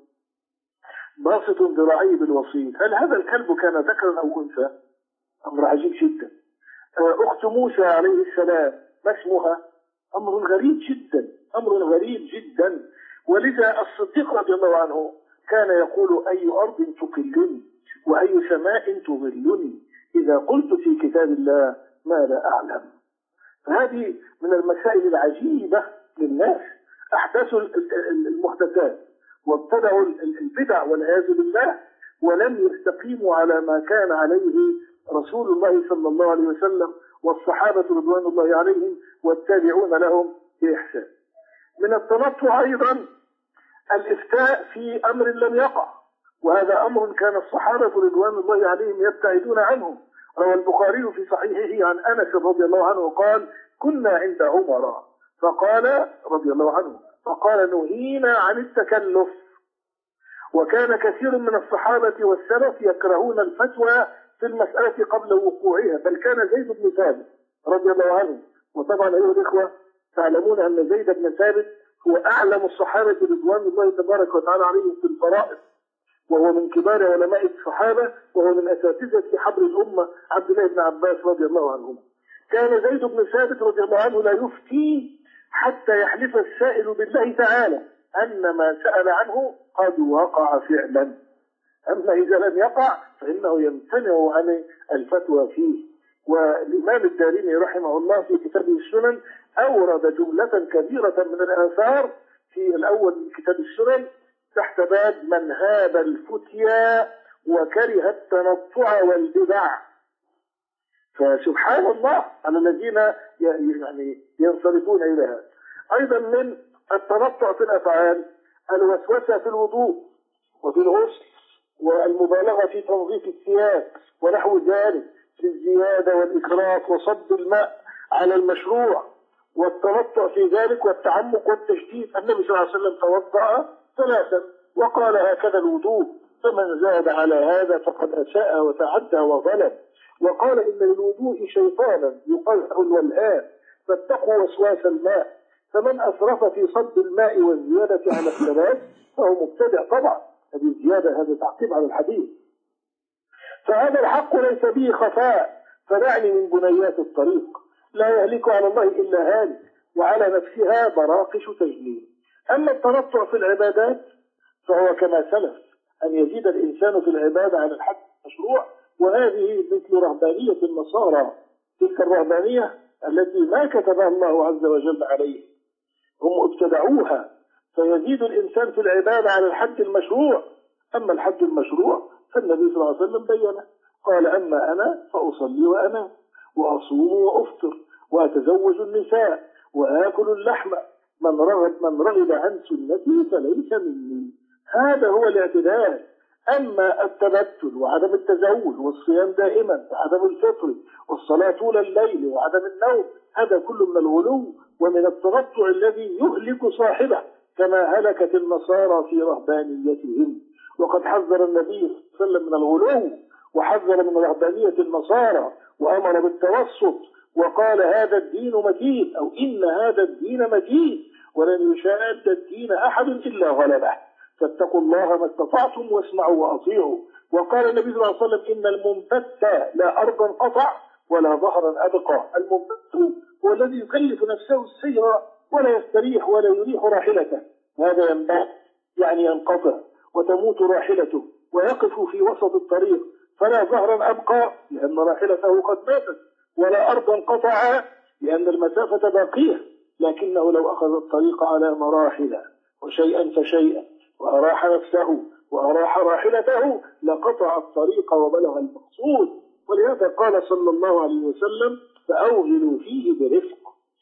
باسط ذراعيه بالوصيد، هل هذا الكلب كان ذكرا أو أنثى؟ أمر عجيب جدا. أخت موسى عليه السلام ما اسمها؟ أمر غريب جدا، أمر غريب جدا. ولذا الصديق رضي الله عنه كان يقول أي أرض تقلني وأي سماء تظلني إذا قلت في كتاب الله ما لا أعلم. فهذه من المسائل العجيبة للناس، أحدثوا المحدثات وابتدعوا البدع والعياذ بالله، ولم يستقيموا على ما كان عليه رسول الله صلى الله عليه وسلم والصحابة رضوان الله عليهم والتابعون لهم بإحسان. من التنطع أيضا الإفتاء في أمر لم يقع، وهذا أمر كان الصحابة رضوان الله عليهم يبتعدون عنه. روى البخاري في صحيحه عن أنس رضي الله عنه قال كنا عند عمر فقال رضي الله عنه فقال نهينا عن التكلف. وكان كثير من الصحابة والسلف يكرهون الفتوى في المسألة قبل وقوعها، بل كان زيد بن ثابت رضي الله عنه، وطبعا أيها الإخوة تعلمون أن زيد بن ثابت هو أعلم الصحابة رضوان الله تبارك وتعالى عليهم في الفرائض، وهو من كبار علماء الصحابة، وهو من أساتذة حبر الأمة عبد الله بن عباس رضي الله عنهما. كان زيد بن ثابت رضي الله عنه لا يفتي حتى يحلف السائل بالله تعالى أن ما سأل عنه قد وقع فعلا، أما إذا لم يقع فإنه يمتنع عن الفتوى فيه. والإمام الدارمي رحمه الله في كتابه السنن أورد جملة كبيرة من الآثار في الأول من كتاب السنن تحت باب من هاب الفتيا وكره التنطع والبدع. فسبحان الله على الذين يعني ينصرفون إلى هذا. أيضا من التنطع في الأفعال الوسوسة في الوضوء وفي الغسل والمبالغة في تنظيف الثياب ونحو ذلك في الزيادة والإسراف وصب الماء على المشروع والتنطع في ذلك والتعمق والتشديد. النبي صلى الله عليه وسلم توضأ ثلاثا وقال هكذا الوضوء، فمن زاد على هذا فقد أساء وتعدى وظلم. وقال إن للوضوء شيطانا يقال الولهان فاتقوا وسواس الماء، فمن أسرف في صب الماء والزيادة على الثلاث فهو مبتدع. طبعا هذه الزيادة هذا تعقيب على الحديث. فهذا الحق ليس به خفاء، فدعني من بنيات الطريق، لا يهلك على الله إلا هالك وعلى نفسها براقش تجليل. أما التنطع في العبادات فهو كما سلف أن يزيد الإنسان في العبادة على الحد المشروع، وهذه مثل رهبانية النصارى، تلك الرهبانية التي ما كتبها الله عز وجل عليه، هم ابتدعوها، فيزيد الإنسان في العبادة على الحد المشروع. أما الحد المشروع فالنبي صلى الله عليه وسلم بينه، قال أما أنا فأصلي وأنام وأصوم وأفطر وأتزوج النساء وآكل اللحم، من رغب من رغب عن سنتي فليس مني. هذا هو الاعتدال. أما التبتل وعدم التزوج والصيام دائما وعدم الفطر والصلاة طول الليل وعدم النوم، هذا كله من الغلو ومن التنطع الذي يهلك صاحبه، كما هلكت النصارى في رهبانيتهم. وقد حذر النبي صلى الله عليه وسلم من الغلو وحذر من رهبانية النصارى وأمر بالتوسط وقال هذا الدين متين، أو إن هذا الدين متين ولن يشاد الدين أحد إلا غلبه، فاتقوا الله ما استطعتم واسمعوا وأطيعوا. وقال النبي صلى الله عليه وسلم إن المنبت لا أرضا قطع ولا ظهرا أبقى. المنبت هو الذي يكلف نفسه السير ولا يستريح ولا يريح راحلته، هذا ينبت يعني ينقطع وتموت راحلته ويقف في وسط الطريق، فلا ظهرا أبقى لأن راحلته قد ماتت، ولا أرضا قطع لأن المسافة باقية، لكنه لو أخذ الطريق على مراحل وشيئا فشيئا وأراح نفسه وأراح راحلته لقطع الطريق وبلغ المقصود. ولهذا قال صلى الله عليه وسلم: فأوغلوا فيه برفق.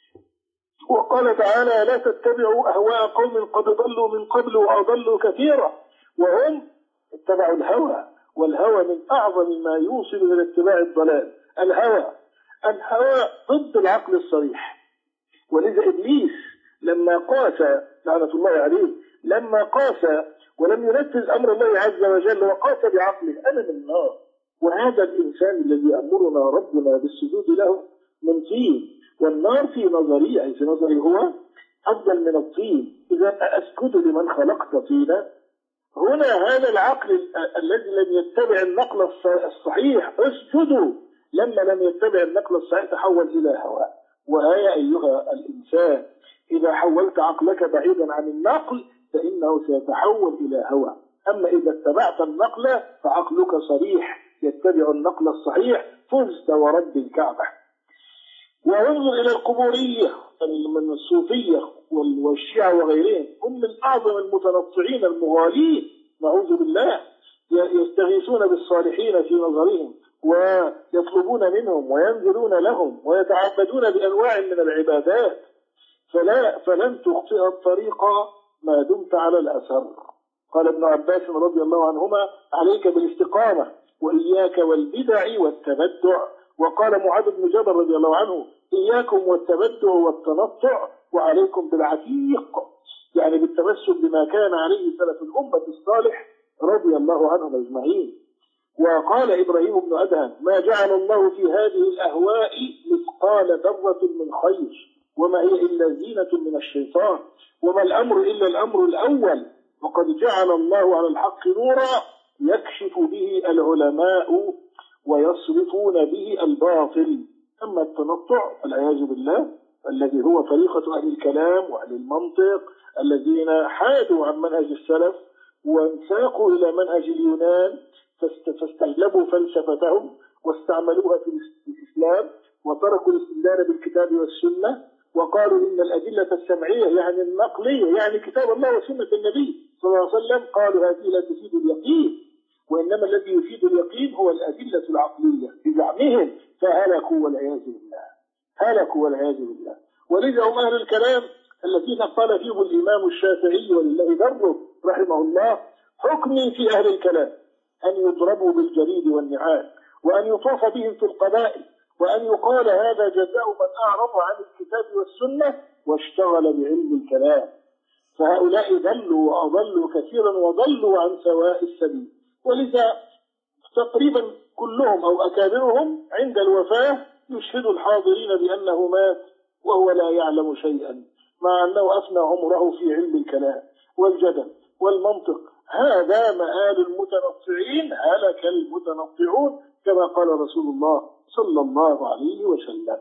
وقال تعالى: لا تتبعوا أهواء قوم قد ضلوا من قبل وأضلوا كثيرا، وهم اتبعوا الهوى، والهوى من أعظم ما يوصل إلى اتباع الضلال. الهوى الهوى ضد العقل الصريح. ولذا إبليس لما قاس لعنة الله عليه لما قاس ولم ينفذ أمر الله عز وجل وقاس بعقله: أنا من النار، وهذا الإنسان الذي أمرنا ربنا بالسجود له من طين، والنار في نظري أي في نظري هو أفضل من الطين، إذا أسجد لمن خلقت طينا. هنا هذا العقل الذي لم يتبع النقل الصحيح اسجدوا، لما لم يتبع النقل الصحيح تحول إلى هواء. وهيا أيها الإنسان، إذا حولت عقلك بعيدا عن النقل فإنه سيتحول إلى هوى. أما إذا اتبعت النقل فعقلك صريح يتبع النقل الصحيح، فزت ورب الكعبة. وانظر إلى القبورية من الصوفية والشيعة وغيرهم، هم من أعظم المتنطعين المغالين نعوذ بالله، يستغيثون بالصالحين في نظرهم ويطلبون منهم وينذرون لهم ويتعبدون بأنواع من العبادات، فلا فلن تخطئ الطريق ما دمت على الأثر. قال ابن عباس رضي الله عنهما: عليك بالاستقامة وإياك والبدع والتبدع. وقال معاذ بن جبل رضي الله عنه: إياكم والتبدع والتنطع وعليكم بالعتيق، يعني بالتمسك بما كان عليه سلف الأمة الصالح رضي الله عنهم أجمعين. وقال إبراهيم بن أدهم: ما جعل الله في هذه الأهواء مثقال ذرة من خير، وما هي إلا زينة من الشيطان، وما الأمر إلا الأمر الأول، وقد جعل الله على الحق نورا يكشف به العلماء ويصرفون به الباطل. أما التنطع والعياذ بالله الذي هو طريقة أهل الكلام وأهل المنطق الذين حادوا عن منهج السلف وانساقوا إلى منهج اليونان فاستجلبوا فلسفتهم واستعملوها في الإسلام وتركوا الاستدلال بالكتاب والسنة، وقالوا إن الأدلة السمعية يعني النقلية يعني كتاب الله وسنة النبي صلى الله عليه وسلم، قالوا هذه لا تفيد اليقين، وإنما الذي يفيد اليقين هو الأدلة العقلية بزعمهم، فهلكوا والعياذ بالله هلكوا والعياذ بالله. ولذا هم أهل الكلام الذين قال فيهم الإمام الشافعي ولله دره رحمه الله: حكمي في أهل الكلام أن يضربوا بالجريد والنعال، وأن يطاف بهم في القبائل، وأن يقال هذا جزاء من أعرض عن الكتاب والسنة واشتغل بعلم الكلام. فهؤلاء ضلوا وأضلوا كثيرا وضلوا عن سواء السبيل. ولذا تقريبا كلهم أو أكابرهم عند الوفاة يشهد الحاضرين بأنه مات وهو لا يعلم شيئا، مع أنه أفنى عمره في علم الكلام والجدل والمنطق. هذا مآل المتنطعين، هلك المتنطعون كما قال رسول الله صلى الله عليه وسلم.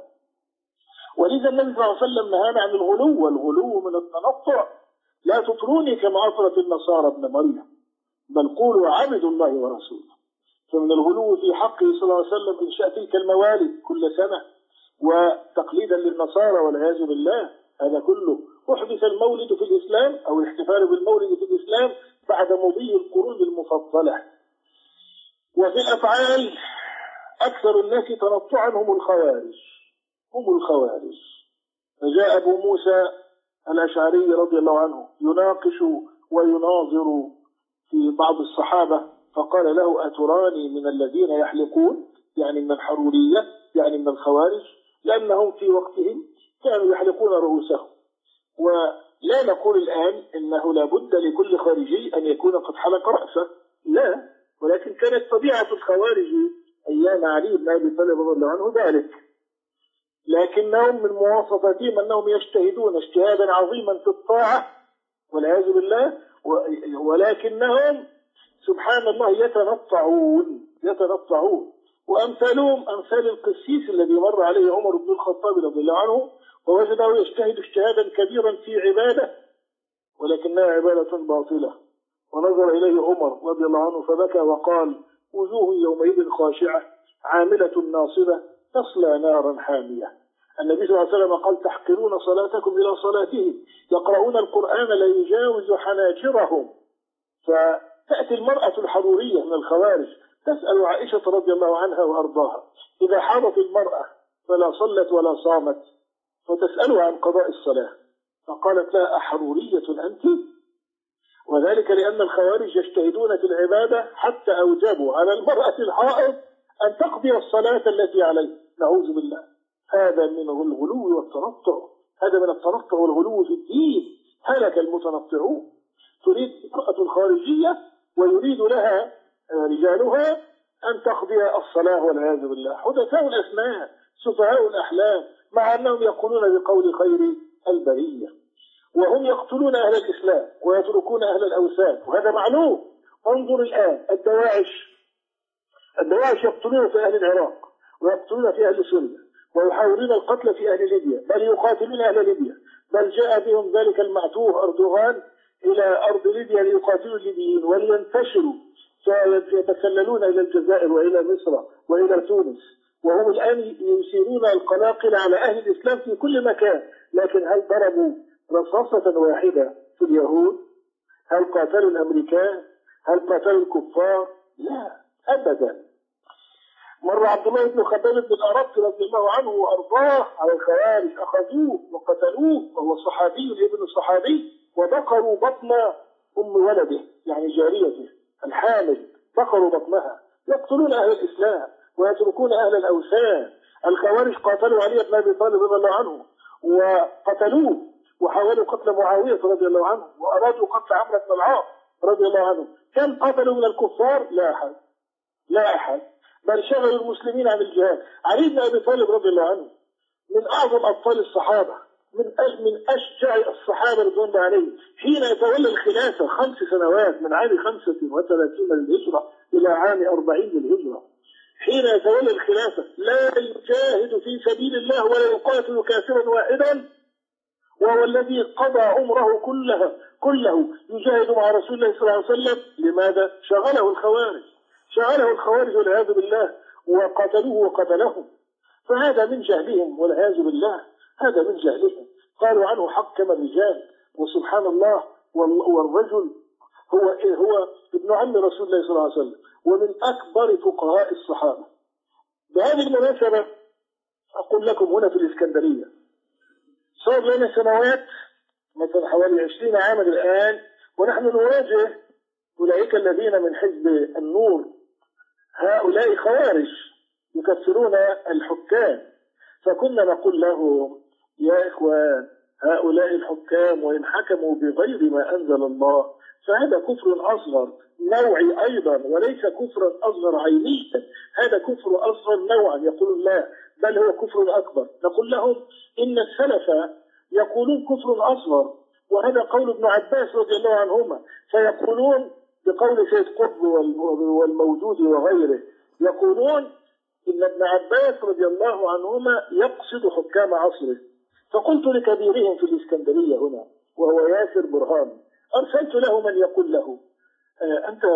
ولذا النبي صلى الله عليه وسلم نهانا عن الغلو، والغلو من التنطع. لا تطروني كما أطرت النصارى ابن مريم، بل قولوا عبد الله ورسوله. فمن الغلو في حقه صلى الله عليه وسلم إنشاء تلك الموالد كل سنة وتقليدا للنصارى والعياذ بالله. هذا كله أحدث المولد في الإسلام أو الاحتفال بالمولد في الإسلام بعد مضي القرون المفضلة. وفي الأفعال أكثر الناس تنطعا هم الخوارج هم الخوارج فجاء أبو موسى الأشعري رضي الله عنه يناقش ويناظر في بعض الصحابة، فقال له: أتراني من الذين يحلقون، يعني من الحرورية، يعني من الخوارج، لأنهم في وقتهم كانوا يحلقون رؤوسهم. ولا نقول الآن إنه لابد لكل خارجي أن يكون قد حلق رأسه، لا، ولكن كانت طبيعة الخوارج أيام علي بن أبي طالب رضي الله عنه ذلك، لكنهم من مواصفاتهم أنهم يجتهدون اجتهادا عظيما في الطاعة والعياذ بالله، ولكنهم سبحان الله يتنطعون يتنطعون وأمثالهم أمثال القسيس الذي مر عليه عمر بن الخطاب رضي الله عنه ووجده يجتهد اجتهادا كبيرا في عبادة ولكنها عبادة باطلة، ونظر إليه عمر رضي الله عنه فبكى وقال: وجوه يومئذ خاشعة عاملة ناصبة تصلى نارا حامية. النبي صلى الله عليه وسلم قال تحقرون صلاتكم إلى صلاتهم، يقرؤون القرآن لا يجاوز حناجرهم. فتأتي المرأة الحرورية من الخوارج تسأل عائشة رضي الله عنها وأرضاها إذا حاضت المرأة فلا صلت ولا صامت، فتسألها عن قضاء الصلاة، فقالت لها أحرورية أنت؟ وذلك لأن الخوارج يجتهدون في العبادة حتى أوجبوا على المرأة الحائض أن تقضي الصلاة التي عليه، نعوذ بالله. هذا من الغلو والتنطع، هذا من التنطع والغلو في الدين، هلك المتنطعون. تريد المرأة الخارجية ويريد لها رجالها أن تقضي الصلاة والعياذ بالله، حدثاء الأسنان، سفهاء الأحلام، مع أنهم يقولون بقول خير البرية، وهم يقتلون أهل الإسلام ويتركون أهل الأوثان، وهذا معلوم. انظر الآن الدواعش، الدواعش يقتلون في أهل العراق ويقتلون في أهل سوريا ويحاولون القتل في أهل ليبيا، بل يقاتلون أهل ليبيا، بل جاء بهم ذلك المعتوه أردوغان إلى أرض ليبيا ليقاتلوا الليبيين ولينتشروا، فيتسللون إلى الجزائر وإلى مصر وإلى تونس، وهم الآن يسيرون القلاقل على أهل الإسلام في كل مكان. لكن هل ضربوا رصاصة واحدة في اليهود؟ هل قاتلوا الأمريكان؟ هل قاتلوا الكفار؟ لا أبدا. مر عبد الله بن خباب بن الأرط رضي الله عنه وأرضاه على الخوارج، أخذوه وقتلوه وهو صحابي ابن الصحابي، وبقروا بطن أم ولده يعني جاريته الحامل، بقروا بطنها، يقتلون أهل الإسلام ويتركون أهل الأوثان. الخوارج قاتلوا علي بن أبي طالب رضي الله عنه وقتلوه، وحاولوا قتل معاوية رضي الله عنه، وأرادوا قتل عمرو بن العاص رضي الله عنه. كم قتلوا من الكفار؟ لا أحد، لا أحد، بل شغلوا المسلمين عن الجهاد. علي بن أبي طالب رضي الله عنه من أعظم أبطال الصحابة، من من أشجع الصحابة رضوان الله عليهم، حين يتولى الخلافة خمس سنوات من عام خمسة وثلاثين للهجرة إلى عام أربعين للهجرة، حين يتولى الخلافة لا يجاهد في سبيل الله ولا يقاتل كافرا واحدا، وهو الذي قضى عمره كلها كله يجاهد مع رسول الله صلى الله عليه وسلم. لماذا؟ شغله الخوارج، شغله الخوارج والعياذ بالله، وقتلوه وقتلهم. فهذا من جهلهم والعياذ بالله، هذا من جهلهم. قالوا عنه حكم الرجال، وسبحان الله، والرجل هو هو ابن عم رسول الله صلى الله عليه وسلم ومن أكبر فقهاء الصحابة. بهذه المناسبة أقول لكم هنا في الإسكندرية صار لنا سنوات مثلا حوالي عشرين عاما الآن، ونحن نواجه أولئك الذين من حزب النور، هؤلاء خوارج يكفرون الحكام. فكنا نقول لهم يا إخوان، هؤلاء الحكام وإن حكموا بغير ما أنزل الله فهذا كفر أصغر نوعي أيضا، وليس كفرا أصغر عينيا، هذا كفر أصغر نوعا يقول الله، بل هو كفر أكبر. نقول لهم إن السلف يقولون كفر أصغر، وهذا قول ابن عباس رضي الله عنهما، فيقولون بقول سيد قطب والموجود وغيره، يقولون إن ابن عباس رضي الله عنهما يقصد حكام عصره. فقلت لكبيرهم في الإسكندرية هنا وهو ياسر برهان، أرسلت له من يقول له آه أنت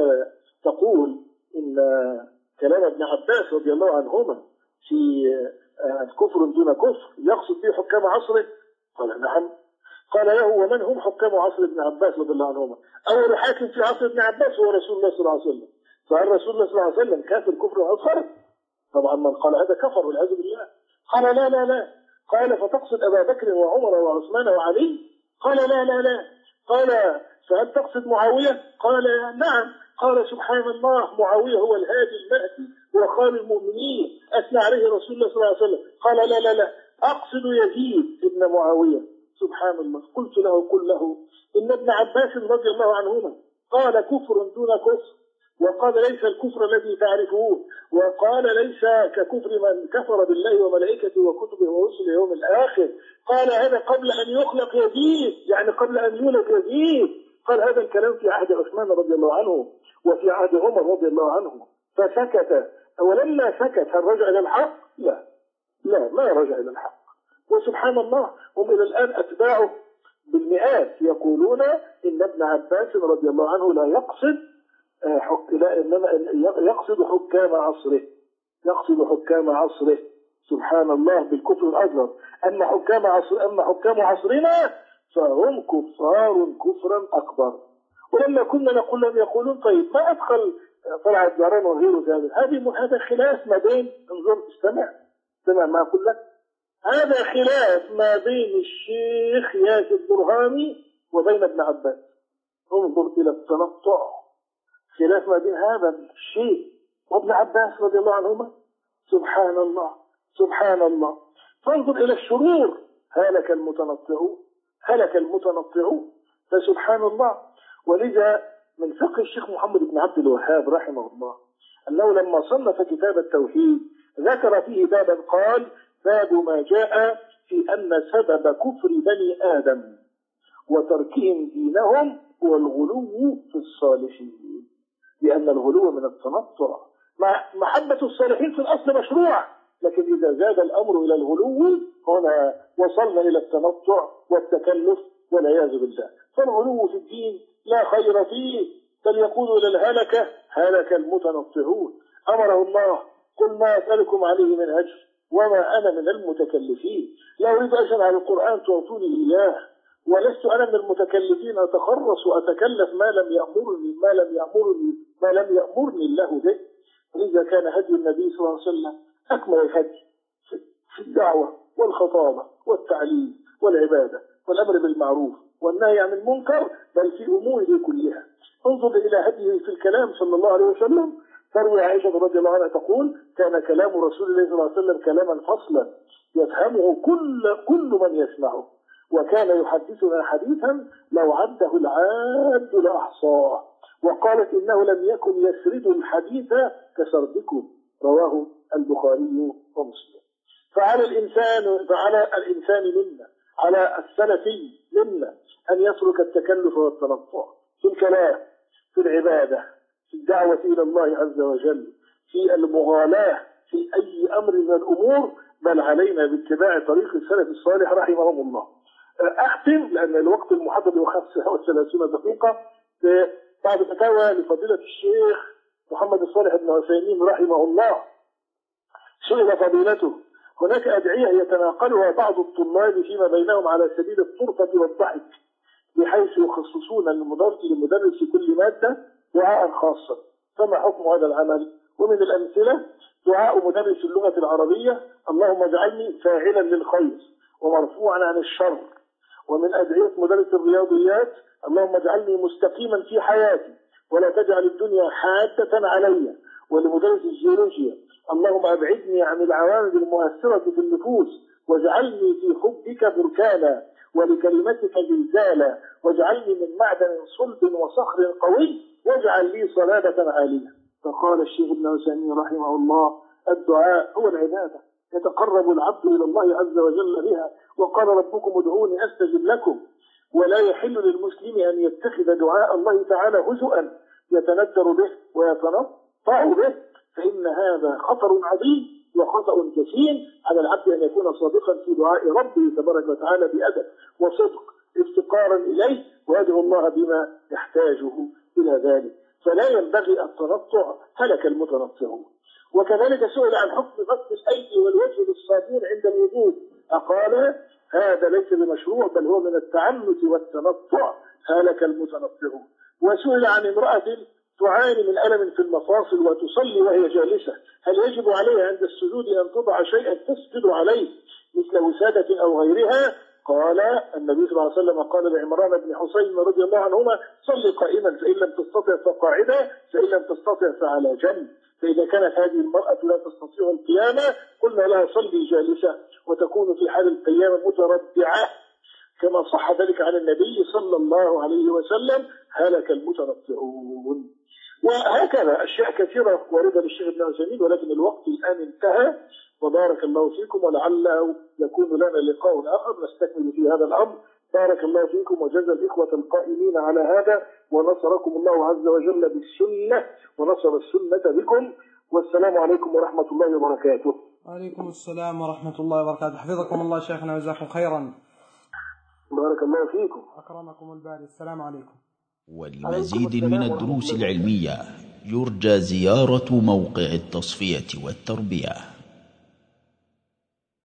تقول إن كلام ابن عباس رضي الله عنهما في آه كفر دون كفر يقصد به حكام عصره؟ قال نعم. قال له ومن هم حكام عصر ابن عباس رضي الله عنهما؟ أول حاكم في عصر ابن عباس هو رسول الله صلى الله عليه وسلم، فهل رسول الله صلى الله عليه وسلم كافر كفر أصغر؟ طبعا من قال هذا كفر والعياذ بالله. قال لا لا لا. قال فتقصد أبا بكر وعمر وعثمان وعلي؟ قال لا لا لا. قال فهل تقصد معاوية؟ قال نعم. قال سبحان الله، معاوية هو الهادي المهدي وخال المؤمنين أثنى عليه رسول الله صلى الله عليه وسلم. قال لا لا لا، أقصد يزيد ابن معاوية. سبحان الله. قلت له قل له إن ابن عباس رضي الله عنهما قال كفر دون كفر، وقال ليس الكفر الذي تعرفون، وقال ليس ككفر من كفر بالله وملائكته وكتبه ورسله يوم الآخر. قال هذا قبل أن يخلق يزيد، يعني قبل أن يولد يزيد. قال هذا الكلام في عهد عثمان رضي الله عنه وفي عهد عمر رضي الله عنه، فسكت. ولما سكت هل رجع إلى الحق؟ لا لا، ما رجع إلى الحق. وسبحان الله هم إلى الآن أتباعه بالمئات يقولون إن ابن عباس رضي الله عنه لا يقصد حك... لا إنما يقصد حكام عصره، يقصد حكام عصره. سبحان الله بالكفر الأصغر. أما حكام عصر أما حكام عصرنا فهم كفار كفرا أكبر. ولما كنا نقول لهم يقولون طيب ما أدخل طلعت زهران وغيره في هذا هذه هذا خلاف ما بين انظر استمع استمع ما أقول لك هذا خلاف ما بين الشيخ ياسر البرهاني وبين ابن عباس. انظر إلى التنطع خلاف ما بين هذا الشيخ وابن عباس رضي الله عنهما. سبحان الله سبحان الله. فانظر إلى الشرور هلك المتنطعون هلك المتنطعون فسبحان الله. ولذا من فقه الشيخ محمد بن عبد الوهاب رحمه الله أنه لما صنف كتاب التوحيد ذكر فيه بابا قال باب ما جاء في أن سبب كفر بني آدم وتركهم دينهم هو الغلو في الصالحين، لأن الغلو من التنطع. مع محبة الصالحين في الأصل مشروع، لكن إذا زاد الأمر إلى الغلو هنا وصلنا إلى التنطع والتكلف والعياذ بالله. فالغلو في الدين لا خير فيه، بل يقول إلى الهلكة هلك المتنطعون. أمره الله قل ما أسألكم عليه من أجر وما أنا من المتكلفين، لا أريد أجرا على القرآن تعطوني إياه، ولست أنا من المتكلفين أتخرص وأتكلف ما لم يأمرني ما لم يأمرني ما لم يأمرني الله به. إذا كان هدي النبي صلى الله عليه وسلم أكمل الهدي في الدعوة والخطابة والتعليم والعبادة والأمر بالمعروف والنهي عن المنكر، بل في أموره كلها. انظر إلى هديه في الكلام صلى الله عليه وسلم. تروي عائشة رضي الله عنها تقول كان كلام رسول الله صلى الله عليه وسلم كلاما فصلا يفهمه كل كل من يسمعه، وكان يحدثنا حديثا لو عده العاد لأحصاه، وقالت إنه لم يكن يسرد الحديث كسردكم، رواه البخاري ومسلم. فعلى الإنسان فعلى الإنسان منا على السلفي منا أن يترك التكلف والتنطع في الكلام، في العبادة، في الدعوة إلى الله عز وجل، في المغالاة في أي أمر من الأمور، بل علينا باتباع طريق السلف الصالح رحمهم الله. أختم لأن الوقت المحدد هو خمسة وثلاثين دقيقة بعد فتاوى لفضيلة الشيخ محمد الصالح بن عثيمين رحمه الله. سئل فضيلته هناك أدعية يتناقلها بعض الطلاب فيما بينهم على سبيل الطرفة والضحك، بحيث يخصصون لمدرس كل مادة دعاء خاصا، فما حكم هذا العمل؟ ومن الأمثلة دعاء مدرس اللغة العربية اللهم اجعلني فاعلا للخير ومرفوعا عن الشر. ومن أدعية مدرس الرياضيات اللهم اجعلني مستقيما في حياتي ولا تجعل الدنيا حادة علي. ولمدرس الجيولوجيا اللهم أبعدني عن العوامل المؤثرة في النفوس واجعلني في حبك بركانا ولكلمتك زلزالا، واجعلني من معدن صلب وصخر قوي واجعل لي صلابة عالية. فقال الشيخ ابن عثيمين رحمه الله الدعاء هو العبادة يتقرب العبد إلى الله عز وجل بها، وقال ربكم ادعوني أستجب لكم. ولا يحل للمسلم أن يتخذ دعاء الله تعالى هزءا يتندر به ويتنطع به، فإن هذا خطر عظيم وخطأ كثير على العبد أن يكون صادقا في دعاء ربه تبارك وتعالى بأدب وصدق افتقارا إليه، ويدعو الله بما يحتاجه إلى ذلك. فلا ينبغي التنطع هلك المتنطعون. وكذلك سئل عن حكم غسل الأيدي والوجه بالصابون عند الوضوء، أقال هذا ليس بمشروع بل هو من التعنت والتنطع هلك المتنطعون. وسئل عن امرأة تعاني من ألم في المفاصل وتصلي وهي جالسة، هل يجب عليها عند السجود أن تضع شيئا تسجد عليه مثل وسادة أو غيرها؟ قال النبي صلى الله عليه وسلم قال لعمران بن حسين رضي الله عنهما صل قائما فإن لم تستطع فقاعدا فإن لم تستطع فعلى جنب. فإذا كانت هذه المرأة لا تستطيع القيامة قلنا لها صلي جالسة وتكون في حال القيامة متربعة كما صح ذلك عن النبي صلى الله عليه وسلم هلك المتنطعون. وهكذا أشياء كثيرة واردة للشيخ ابن عثيمين، ولكن الوقت الآن انتهى. وبارك الله فيكم، ولعله يكون لنا لقاء آخر نستكمل في هذا الأمر. بارك الله فيكم وجزا الإخوة القائمين على هذا، ونصركم الله عز وجل بالسنة ونصر السنة بكم. والسلام عليكم ورحمة الله وبركاته. وعليكم السلام ورحمة الله وبركاته. حفظكم الله شيخنا وجزاكم خيرا. بارك الله فيكم. أكرمكم الباري. السلام عليكم. ولمزيد من الدروس العلمية يرجى زيارة موقع التصفية والتربية.